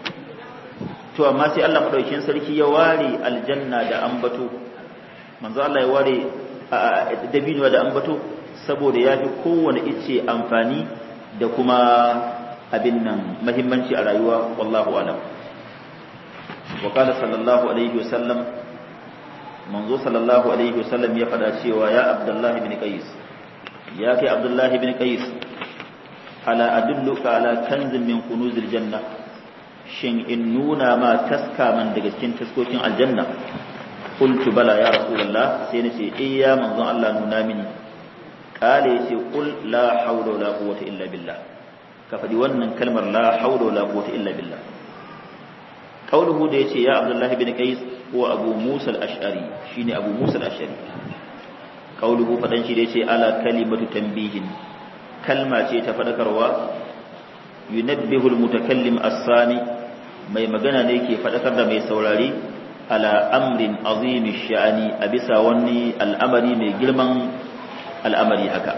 to amma sai Allah madaukakin sarki ya ware aljanna da ambato manzo Allah ya ware dabino da ambato saboda yafi kowane ice amfani da kuma abin nan muhimmanci a rayuwa wallahu alam wa qala sallallahu alaihi wasallam manzo sallallahu alaihi wasallam ya fada cewa ya abdullahi ibn qais ya kai abdullahi ibn qais ala adulluka ala kanzin min kunuzil janna shin in nuna ma taska man daga cikin taskokin aljanna qultu bala ya rasulullah sai nace eh ya manzon Allah nuna mini kale yace qul la hawla wala quwwata illa billah ka fadi wannan kalmar la hawla wala quwwata illa billah qauluhu da yace ya abdullah ibn qais huwa abu musa al-ash'ari shine abu musa al-ash'ari qauluhu fadan shi da yace ala kalimatu tanbihin kalma ce ta fadakarwa yunabbihu al-mutakallim as-sani mai magana ne yake fadakar da mai saurari ala amrin azimi sha'ani a bisa wani al'amari mai girman al'amari haka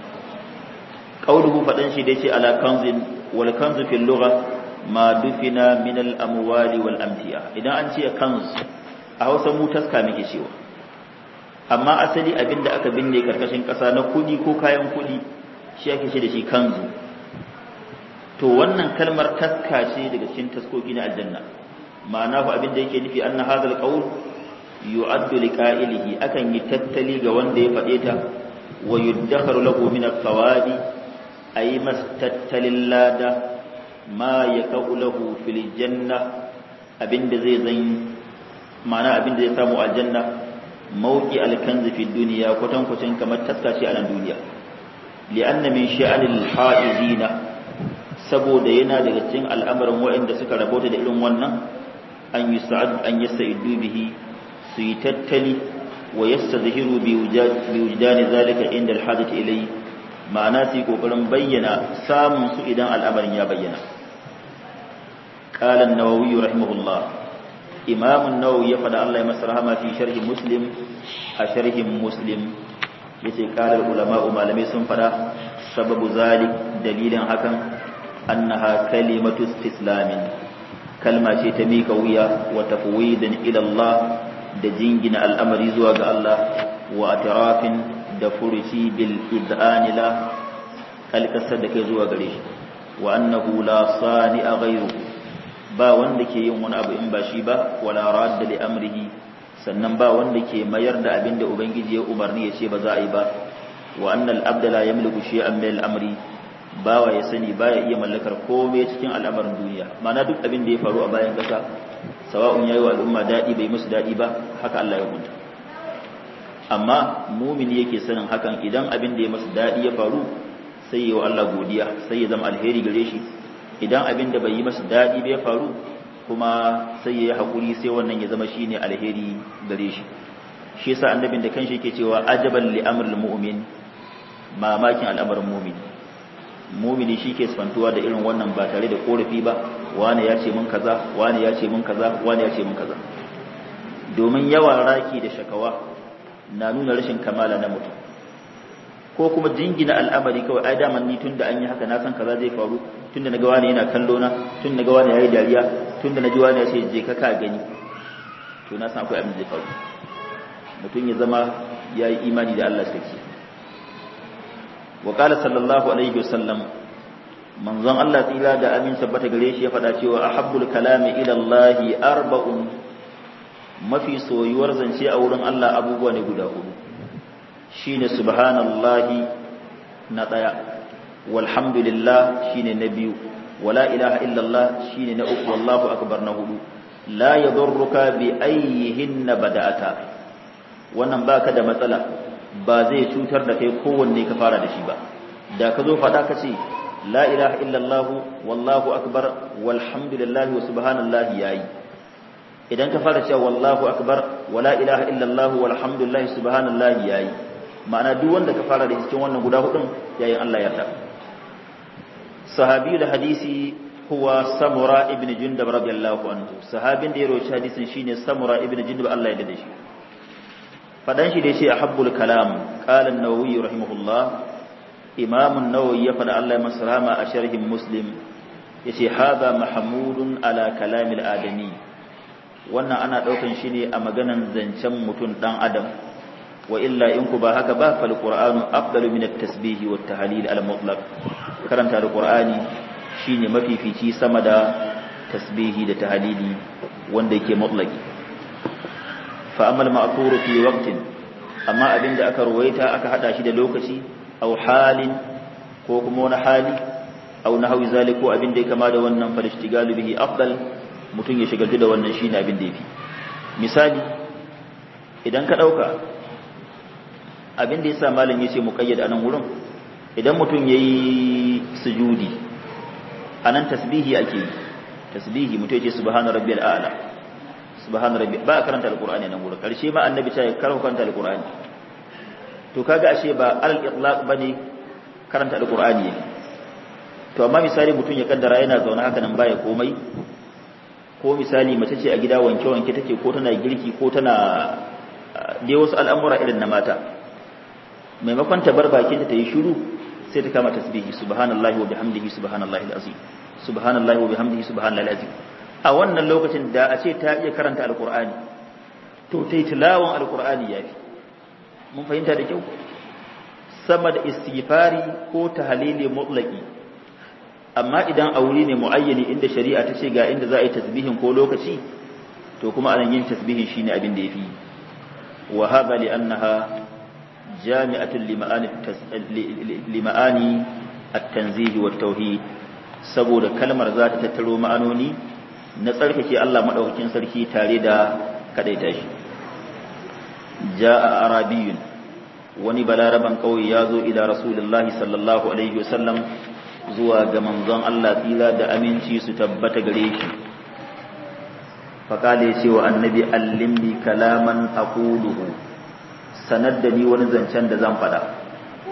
qauluhu fadan shi da yace ala kanzin wal kanzu fil lugha ma dufina min al-amwali wal amtiya idan an ce kanz a Hausa mu taska muke cewa amma asali abinda aka binne karkashin kasa na kudi ko kayan kudi shi ake ce da shi kanzu to wannan kalmar taska ce daga cikin taskoki na aljanna ma'ana fa abin da yake nufi anna hadal qaul yu'addu liqa'ilihi akan yi tattali ga wanda ya fade ta wa yuddakharu lahu min al-thawabi ay mastattalil lada ma yakau lahu fil janna abinda zai zan ma'ana abinda zai samu aljanna mawqi al-kanz fi dunya kwatan kwatan kamar taska ce a nan duniya li'anna min sha'anil ha'izina saboda yana daga cikin al'amarin waɗanda suka rabota da irin wannan an yi sa'ad an yi sa'idu bihi su yi tattali wa yasta zahiru bi wujudani zalika inda alhajati ilai ma'ana su yi ƙoƙarin bayyana samun su idan al'amarin ya bayyana qala an-nawawi rahimahullah imam an-nawawi ya fada Allah ya masa rahama fi sharhi muslim a sharhin muslim yace qala ulama malamai sun fada sababu zalik dalilin hakan annaha kalimatu istislamin kalma ce ta mika wuya wa tafwidin ila Allah da jingina al'amari zuwa ga Allah wa atrafin da furuci bil id'ani la kalkasar da kai zuwa gare shi wa annahu la sani'a ghayruhu ba wanda ke yin wani abu in ba shi ba wala radda li amrihi sannan ba wanda ke mayar da abin da ubangiji ya umarni ya ce ba za a yi ba wa annal abda la yamliku shay'an min al-amri bawa ya sani baya iya mallakar komai cikin al'amarin duniya ma'ana duk abin da ya faru a bayan kasa sawa'un yayi wa al'umma dadi bai musu dadi ba haka Allah ya hukunta amma mumini yake sanin hakan idan abin da ya masa dadi ya faru sai ya wa Allah godiya sai ya zama alheri gare shi idan abin da bai yi masa dadi ba ya faru kuma sai ya yi hakuri sai wannan ya zama shine alheri gare shi shi yasa annabin da kanshi yake cewa ajaban li amril mu'min mamakin al'amarin mu'min mu'mini shike sfantuwa da irin wannan ba tare da korafi ba wani ya ce mun kaza wani ya ce mun kaza wani ya ce mun kaza domin yawan raki da shakawa na nuna rashin kamala na mutum ko kuma jingina al'amari kawai ai daman ni tunda an yi haka na san kaza zai faru tunda naga wani yana kallo na tunda naga wani yayi dariya tunda naji wani ya ce je ka ka gani to na san akwai abin zai faru mutum ya zama yayi imani da Allah sai wa qala sallallahu alaihi wasallam manzon Allah tsira da amin tabbata gare shi ya faɗa cewa ahabbul kalami ila Allah arba'un mafi soyuwar zance a wurin Allah abubuwa ne guda hudu shine subhanallahi na daya walhamdulillah shine na biyu wala ilaha illallah shine na uku wallahu akbar na hudu la yadurruka bi ayyihinna bada'ata wannan baka da matsala ba zai cutar da kai kowanne ka fara da shi ba da ka zo fada ka ce la ilaha illallah wallahu akbar walhamdulillah wa subhanallahi yayi idan ka fara cewa wallahu akbar wala ilaha illallah walhamdulillah subhanallahi yayi ma'ana duk wanda ka fara da cikin wannan guda hudun yayin Allah ya yarda sahabi da hadisi huwa samura ibn jundab radiyallahu anhu sahabin da ya rawaita hadisin shine samura ibn jundab Allah ya yarda shi fadan shi da yace ahabbul kalam qala an-nawawi rahimahullah imam an-nawawi ya fada Allah ya masa rahama a sharhin muslim yace hadha mahmudun ala kalamil adami wannan ana daukan shi ne a maganan zancen mutum dan adam wa illa in ku ba haka ba fal qur'anu afdalu min at-tasbih wa at-tahlil al-mutlaq karanta al-qur'ani shine mafifici sama da tasbihi da tahlili wanda yake mutlaqi fa amal ma'thur fi waqtin amma abinda aka ruwaita aka hada shi da lokaci aw halin ko kuma wani hali aw nahwi zaliku abinda ya kama da wannan fal ishtigalu bihi afdal mutun ya shigaltu da wannan shine abinda yafi misali idan ka dauka abinda yasa malam yace muqayyad anan wurin idan mutun yayi sujudi anan tasbihi ake yi tasbihi mutum yace subhana rabbiyal a'la subhana rabbi ba karanta alqur'ani nan gurin karshe ma annabi ta karanta alqur'ani to kaga ashe ba al-itlaq bane karanta alqur'ani to amma misali mutum ya kaddara yana zaune haka nan baya komai ko misali mace ce a gida wanke wanke take ko tana girki ko tana dai wasu al'amura irin na mata maimakon ta bar bakin ta yi shiru sai ta kama tasbihi subhanallahi wa bihamdihi subhanallahi alazim subhanallahi wa bihamdihi subhanallahi alazim a wannan lokacin da a ce ta iya karanta alqur'ani to tai tilawan alqur'ani yafi mun fahimta da kyau sama da istighfari ko tahlili mutlaqi amma idan aure ne muayyani inda shari'a ta ce ga inda za a yi tasbihin ko lokaci to kuma anan yin tasbihin shine abin da yafi wa hadha li annaha jami'atun lima'ani at-tanzih wa tauhid saboda kalmar za ta tattaro ma'anoni na tsarkake Allah madaukakin sarki tare da kadaita shi jaa arabiyyun wani balaraban kauye yazo ila rasulullahi sallallahu alaihi wasallam zuwa ga manzon Allah tsira da aminci su tabbata gare shi faqala yace wa annabi allimni kalaman aquluhu sanar da ni wani zancen da zan fada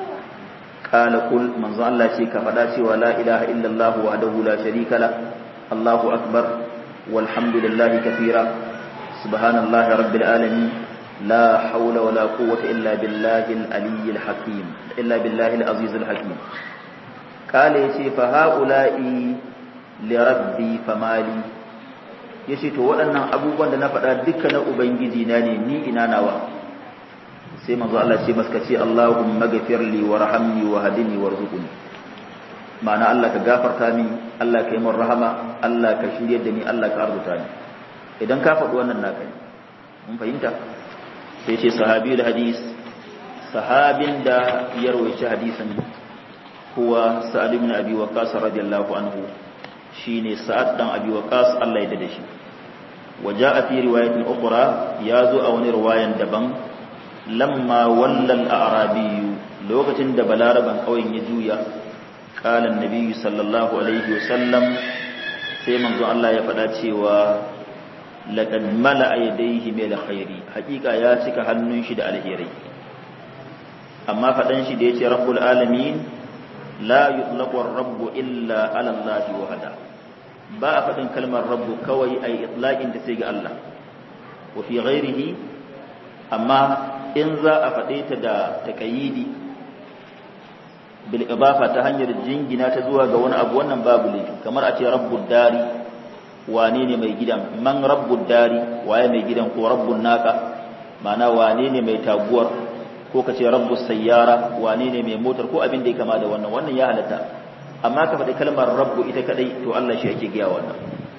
qala kul manzo Allah ce ka fada cewa la ilaha illallah wahdahu la sharika la Allahu akbar walhamdulillahi kathira subhanallahi rabbil alamin la hawla wala quwwata illa billahil aliyyil hakim illa billahil azizil hakim kale yace fa haula'i li rabbi famali yace to waɗannan abubuwan da na faɗa duka na ubangiji na ne ni ina nawa sai manzo Allah ce maska ce Allahumma ghfirli warhamni wahdini warzuqni ma'ana Allah ka gafarta min Allah ka yi min rahama Allah ka shirye da ni Allah ka arzuta ni idan ka faɗi wannan naka ne mun fahimta sai ce sahabi da hadis sahabin da ya rawaita hadisin huwa Sa'ad ibn Abi Waqqas radiyallahu anhu shine Sa'ad dan Abi Waqqas Allah ya dade shi waja'a fi riwayatin ukhra yazo a wani riwayan daban lamma wallal a'rabi lokacin da balaraban kauyen ya juya qala annabi sallallahu alaihi wasallam sai manzo Allah ya faɗa cewa laqad mala'a yadayhi bil khairi hakika ya cika hannun shi da alheri amma faɗan shi da yace rabbul alamin la yutlaqu ar-rabbu illa ala Allah wahda ba a faɗin kalmar rabbu kawai ai itlaqin da sai ga Allah wa fi ghairihi amma in za a faɗe ta da taƙayyidi bil ibafa ta hanyar jingina ta zuwa ga wani abu wannan babu laifi kamar a ce rabbud dari wane ne mai gidan man rabbud dari waye mai gidan ko rabbun naka ma'ana wane ne mai taguwar ko ka ce rabbus sayyara wane ne mai motar ko abin da ya kama da wannan wannan ya halatta amma ka faɗi kalmar rabbu ita kadai to Allah shi yake giya wannan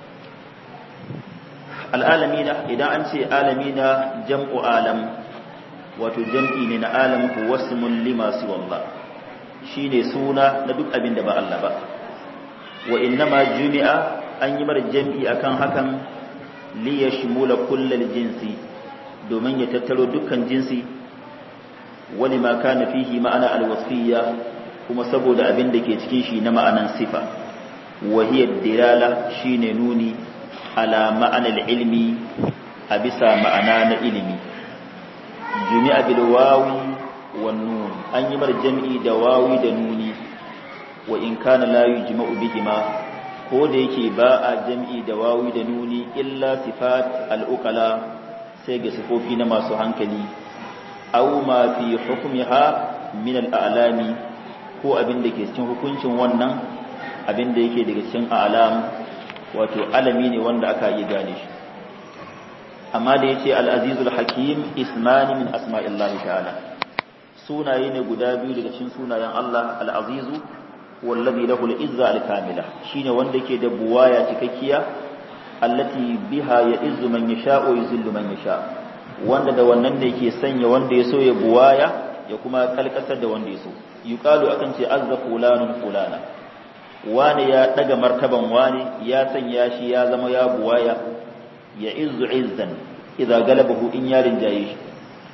al'alamina idan an ce alamina jam'u alam wato jam'i ne na alam ko wasmun lima siwallah shine suna na duk abin da ba Allah ba wa innama jumi'a an yi mar jam'i akan hakan li yashmula kullal jinsi domin ya tattaro dukkan jinsi wani ma kana fihi ma'ana alwasfiyya kuma saboda abin da ke cikin shi na ma'anan sifa wa hiya dilala shine nuni ala ma'anal ilmi a bisa ma'ana na ilimi jumi'a bil wawi wan nun an yi mar jam'i da wawi da nuni wa in kana la yujma'u bihima ko da yake ba a jam'i da wawi da nuni illa sifat al uqala sai ga sifofi na masu hankali aw ma fi hukmiha min al a'lami ko abin da ke cikin hukuncin wannan abin da yake daga cikin a'lam wato alami ne wanda aka yi gane shi amma da yace al-azizul hakim ismani min asma'illahi ta'ala sunaye ne guda biyu daga cikin sunayen Allah al-azizu wallazi lahu al-izza al-kamila shine wanda yake da buwaya cikakkiya allati biha ya'izzu man yasha wa yuzillu man yasha wanda da wannan ne yake sanya wanda ya so ya buwaya ya kuma kalkasar da wanda ya so yuqalu akan ce azza fulanun fulana wani ya daga martaban wani ya sanya shi ya zama ya buwaya ya izzu izzan idza galabahu in yarin jaye shi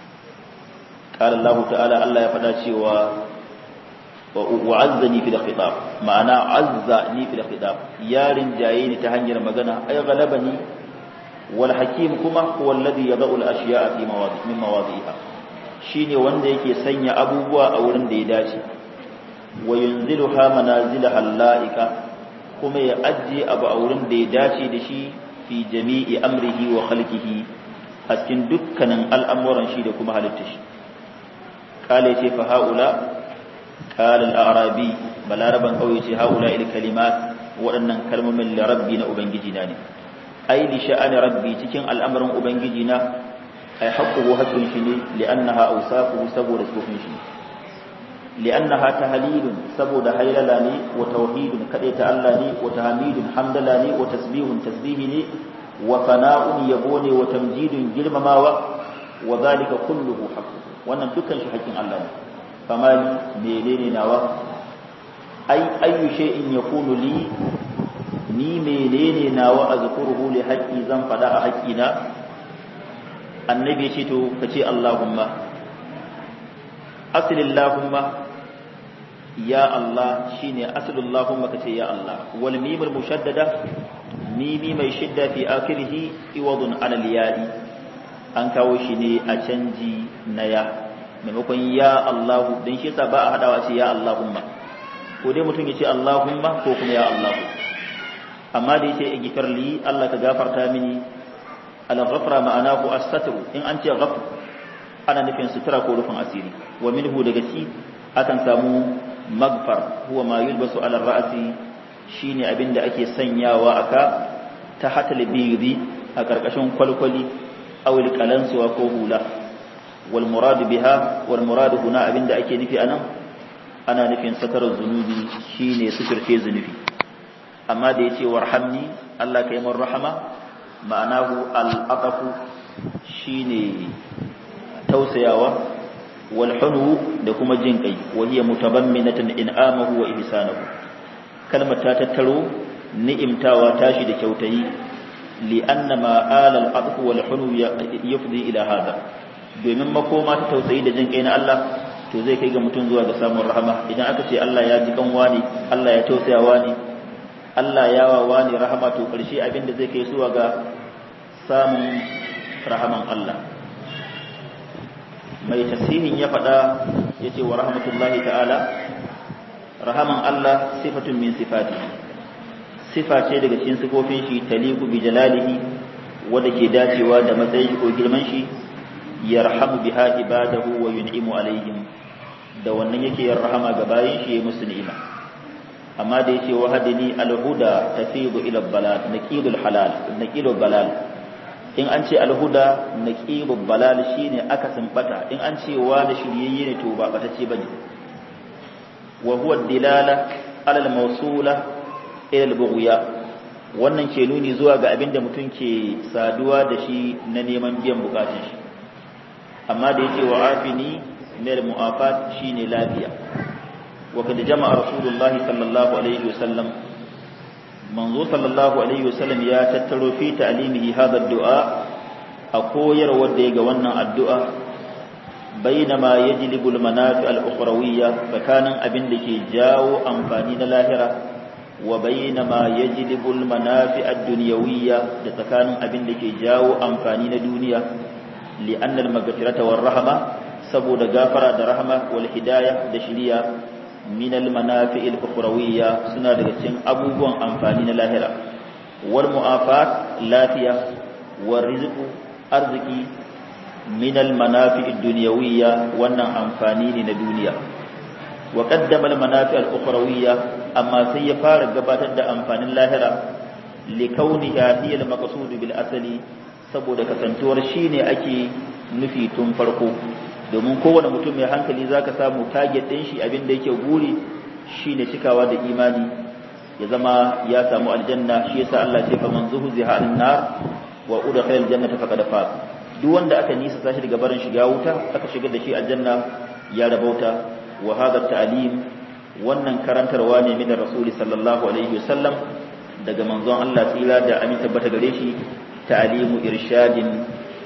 qala Allah ta'ala Allah ya fada cewa wa azzani fi al-khitab ma'ana azzani fi al-khitab yarin jaye ni ta hanyar magana ay galabani wal hakim kuma huwa alladhi yad'u al-ashya'a fi mawadi' min mawadi'iha shine wanda yake sanya abubuwa a wurin da ya dace wa yunziluha manazilaha al-la'ika kuma ya ajje abu a wurin da ya dace da shi fi jami'i amrihi wa khalqihi a cikin dukkanin al'amuran shi da kuma halitta shi kale ce fa haula qala al-arabi balaraban kauye ce haula il kalimat waɗannan kalmomin li rabbi na ubangiji na ne ai li sha'ani rabbi cikin al'amarin ubangiji na ai haqquhu haqqun shi ne li'annaha awsafuhu saboda sifofin shi li'annaha tahlilun saboda haylala ne wa tauhidun kadaita Allah ne wa tahmidun hamdala ne wa tasbihun tasbihi ne wa fana'un yabo ne wa tamjidun girmamawa wa zalika kulluhu haqq wannan dukkan shi haƙin Allah ne famali menene nawa ai ayu shay'in yakunu li ni menene nawa azkuruhu li haqqi zan fada a haƙina annabi ya ce to kace Allahumma aslillahumma ya Allah shine aslillahumma kace ya Allah wal mimul mushaddada mimi mai shidda fi akhirih iwadun ala al-ya'i an kawo shi ne a canji na ya maimakon ya Allah dan shi yasa ba a hadawa ce ya Allahumma ko dai mutum ya ce Allahumma ko kuma ya Allah amma da yace igfir li Allah ka gafarta mini al-ghafra ma'anahu as-satr in an ce ghafr ana nufin sutura ko rufin asiri wa minhu daga ci akan samu magfar huwa ma yulbasu ala ra'si shine abinda ake sanyawa aka ta hatal bidi a karkashin kwalkwali aw al-qalansuwa ko hula wal murad biha wal murad huna abinda ake nufi anan ana nufin satarar zunubi shine suturce zunubi amma da yace warhamni Allah kai mun rahama ma'anahu al-aqfu shine tausayawa wal hunu da kuma jin kai wa hiya mutabamminatan in'amahu wa ihsanahu kalmar ta tattaro ni'imtawa tashi da kyautayi li anna ma ala al-aqfu wal hunu yufdi ila hada domin makoma ta tausayi da jin kai na Allah to zai kai ga mutum zuwa ga samun rahama idan aka ce Allah ya ji kanwa ne Allah ya tausayawa ne Allah ya wawa ne rahama to karshe abinda zai kai zuwa ga samun rahaman Allah mai tasihin ya faɗa ya ce wa rahmatullahi ta'ala rahaman Allah sifatun min sifati sifa ce daga cikin sifofin shi taliqu bi jalalihi wanda ke dacewa da matsayin ko girman shi yarhamu biha ibadahu wa yun'imu alaihim da wannan yake yin rahama ga bayin shi ya musu ni'ima amma da yace wahadini alhuda tafidu ila balal naqidul halal naqidul balal in an ce alhuda naqidul balal shine akasin bata in an ce wa da shiryayye ne to ba bata ce bane wa huwa dilala ala almawsula ila albughya wannan ke nuni zuwa ga abinda mutum ke saduwa da shi na neman biyan bukatun shi amma da yake wa afini mil mu'afat shine lafiya wa kad jama'a rasulullahi sallallahu alaihi wasallam manzo sallallahu alaihi wasallam ya tattaro fi ta'limihi hadha ad-du'a a koyarwar da ga wannan addu'a bainama yajlibu al-manafi al-ukhrawiyya tsakanin abin da ke jawo amfani na lahira wa bainama yajlibu al-manafi ad-dunyawiyya da tsakanin abin da ke jawo amfani na duniya لأن المغفرة والرحمة سبود غافرة الرحمة والهداية دشلية من المنافع الأخروية سنة دغتين أبوبون أنفانين لاهرة والمعافاة لافية والرزق أرزقي من المنافع الدنيوية وانا أنفانين الدنيا وقدم المنافع الأخروية أما سيفار قبات أنفان اللاهرة لكونها هي المقصود بالأصل saboda kasantuwar shi ne ake nufi tun farko domin kowane mutum mai hankali zaka samu target din shi abin da yake guri shine cikawa da imani ya zama ya samu aljanna shi yasa Allah ce faman zuhziha an-nar wa udkhila al-jannata faqad faz duk wanda aka nisa sashi daga barin shiga wuta aka shigar da shi aljanna ya rabauta wa hadha ta'lim wannan karantarwa ne min rasuli sallallahu alaihi wasallam daga manzon Allah tsira da amin tabbata gare shi ta'limu irshadin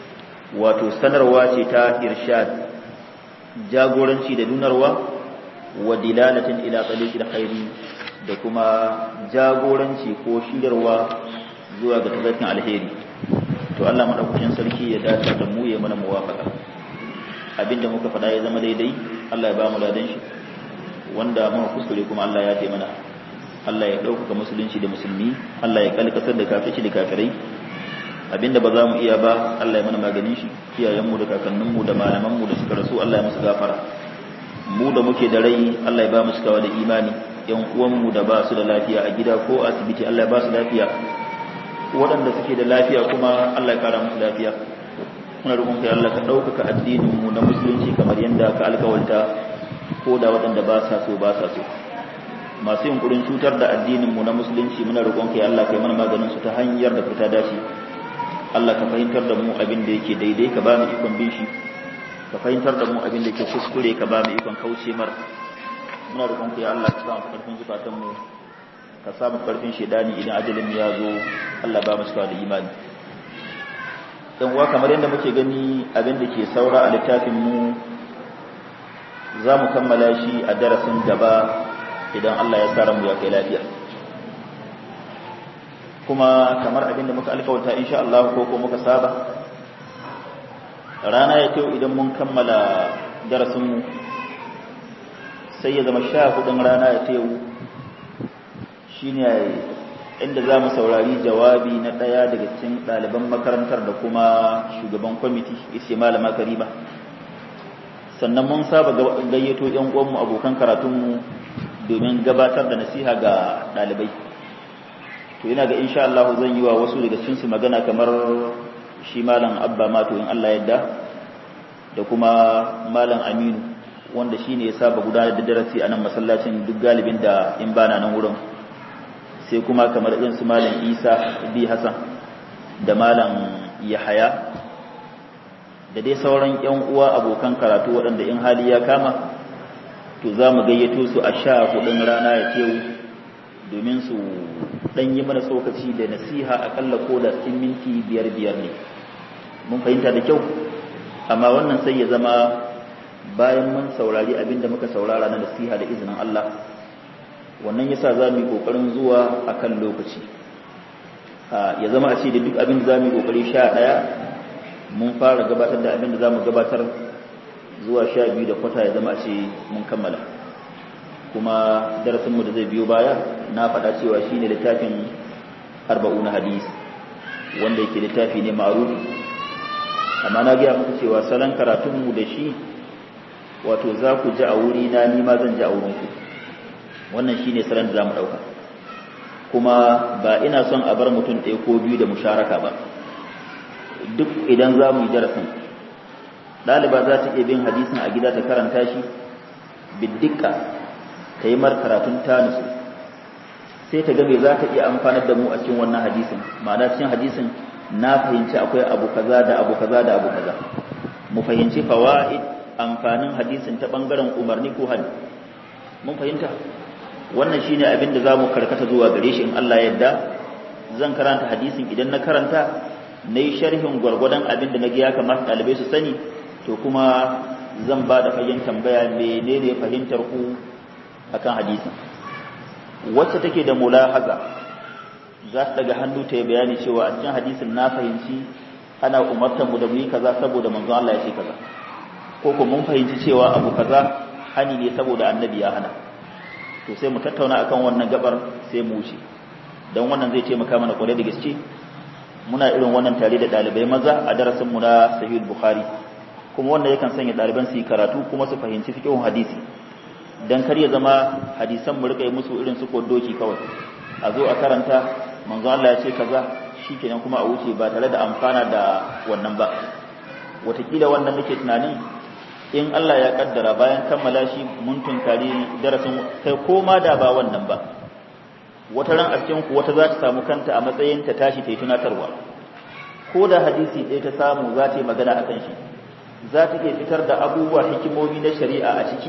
wato sanarwa ce ta irshad jagoranci da dunarwa wa dilalatin ila tariqil khairi da kuma jagoranci ko shirarwa zuwa ga tafarkin alheri to Allah madaukakin sarki ya dace da mu ya mana muwafaka abinda muka faɗa ya zama daidai Allah ya ba mu ladan shi wanda muka kuskure kuma Allah ya taimana Allah ya ɗaukaka musulunci da musulmi Allah ya kalkasar da kafirci da kafirai abinda ba za mu iya ba Allah ya mana maganin shi iyayenmu da kakanninmu da malamanmu da suka rasu Allah ya musu gafara mu da muke da rai Allah ya ba mu cikawa da imani yan uwanmu da ba su da lafiya a gida ko asibiti Allah ya ba su lafiya waɗanda suke da lafiya kuma Allah ya kara musu lafiya muna roƙon kai Allah ka ɗaukaka addinin mu na musulunci kamar yadda ka alƙawarta ko da waɗanda ba sa so ba sa so masu yunkurin cutar da addinin mu na musulunci muna roƙon kai Allah kai mana maganin su ta hanyar da fita dace Allah ka fahimtar da mu abin da yake daidai ka ba mu ikon bin shi ka fahimtar da mu abin da yake kuskure ka ba mu ikon kauce mar muna roƙon kai Allah ka sa mu karfin zukatan mu ka sa mu karfin shedani idan ajalin mu ya zo Allah ba mu cikawa da imani dan uwa kamar yadda muke gani abin da ke saura a littafin mu za mu kammala shi a darasin gaba idan Allah ya tsara mu ya kai lafiya kuma kamar abin da muka alƙawarta insha Allah ko ko muka saba rana ya kyau idan mun kammala darasin mu sai ya zama sha hudun rana ya kyau shine inda za mu saurari jawabi na ɗaya daga cikin ɗaliban makarantar da kuma shugaban kwamiti ishe malama Karima. Sannan mun saba gayyato ‘yan uwanmu abokan karatunmu domin gabatar da nasiha ga ɗalibai. To ina ga insha Allah zan yi wa wasu daga cikinsu magana kamar shi malam Abba Mato in Allah yadda da kuma malam Aminu wanda shi ne ya saba gudanar da darasi a nan masallacin duk galibin da in bana nan wurin, sai kuma kamar irin su malam Isa bi Hassan da malam Yahaya da dai sauran ƴan uwa abokan karatu waɗanda in hali ya kama to za mu gayyato su a sha hudun rana ya tewu domin su ɗan yi mana tsokaci da nasiha akalla ko da cikin minti biyar biyar ne. Mun fahimta da kyau, amma wannan sai ya zama bayan mun saurari abin da muka saurara na nasiha da izinin Allah. Wannan yasa za mu yi ƙoƙarin zuwa a kan lokaci, ya zama a ce da duk abin da za mu yi ƙoƙari sha ɗaya mun fara gabatar da abin da za mu gabatar zuwa sha biyu da kwata ya zama a ce mun kammala. Kuma darasinmu da zai biyo baya na faɗa cewa shi ne littafin arba'una hadis wanda yake littafi ne ma'ruf, amma na gaya muku cewa salon karatunmu da shi wato za ku ji a wuri na ni ma zan ji a wurinku. Wannan shine salon da zamu dauka, kuma ba ina son a bar mutum ɗaya ko biyu da musharaka ba. Duk idan za mu yi darasin, ɗaliba za ta iya bin hadisin a gida ta karanta shi biddika, ta yi mar karatun ta nusu, sai ta ga me za ta iya amfanar da mu a cikin wannan hadisin. Ma'ana cikin hadisin na fahimci akwai abu kaza da abu kaza da abu kaza, mu fahimci fawaid amfanin hadisin ta bangaren umarni ko hali. Mun fahimta wannan shine abin da zamu karkata zuwa gare shi in Allah ya yarda. Zan karanta hadisin, idan na karanta nayi sharhin gwargwadon abin da nage ya kamata dalibai su sani, to kuma zan ba da fayyan tambaya menene fahimtar ku akan hadisin. Wacce take da mulahaza za ta daga hannu ta yi bayani cewa a cikin hadisin na fahimci ana umartar mu da mu yi kaza saboda manzon Allah ya ce kaza, ko kuma mun fahimci cewa abu kaza hani ne saboda annabi ya hana. To sai mu tattauna akan wannan gabar sai mu wuce, dan wannan zai taimaka mana kwarai da gaske. Muna irin wannan tare da dalibai maza a darasin mu na Sahih Bukhari, kuma wannan yakan sanya daliban su yi karatu kuma su fahimci fiqhun hadisi, dan kar ya zama hadisan mu rika yi musu irin su kodoki kawai, a zo a karanta manzo Allah ya ce kaza shikenan kuma a wuce ba tare da amfana da wannan ba. Wataƙila wannan nake tunanin in Allah ya kaddara bayan kammala shi mun tunkari darasin kai koma da ba wannan ba, wata ran a cikin ku wata za ta samu kanta a matsayin ta tashi ta yi tunatarwa, ko da hadisi ɗaya ta samu za ta yi magana akan shi, za ta iya fitar da abubuwa hikimomi na shari'a a ciki,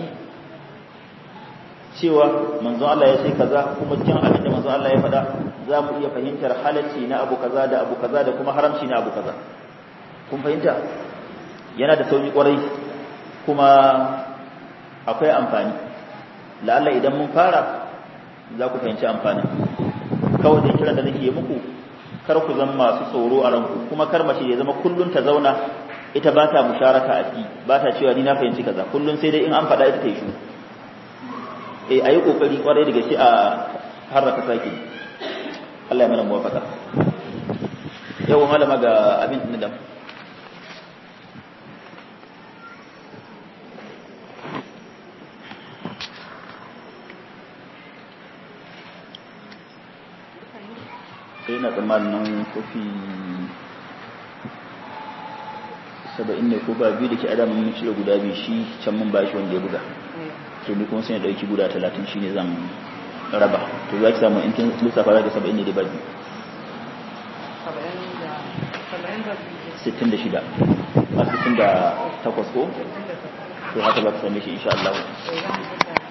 cewa manzon Allah ya ce kaza, kuma cikin abin da manzon Allah ya faɗa za mu iya fahimtar halacci na abu kaza da abu kaza da kuma haramci na abu kaza. Kun fahimta? Yana da sauki kwarai kuma akwai amfani. La'alla idan mun fara za ku fahimci amfanin. Kawai da kiran da nake muku, kar ku zama masu tsoro a ranku, kuma kar mace ya zama kullun ta zauna ita ba ta musharaka a ciki, ba ta cewa ni na fahimci kaza, kullun sai dai in an faɗa ita ta yi shi. Eh ayi kokari kwarai da gaske a harraka saki. Allah ya mana muwafaka. Yau malama ga abin da sai na tsammanin kofi saba'in ne ko ba biyu da ke adamun mun cire guda biyu, shi can mun bashi wanda ya buga, to ni kuma sai na dauki guda talatin shine zan raba. To za ki samu in kin lissafa za ka saba'in ne da ba biyu sittin da shida a sittin da takwas ko to haka za ka same shi insha Allah.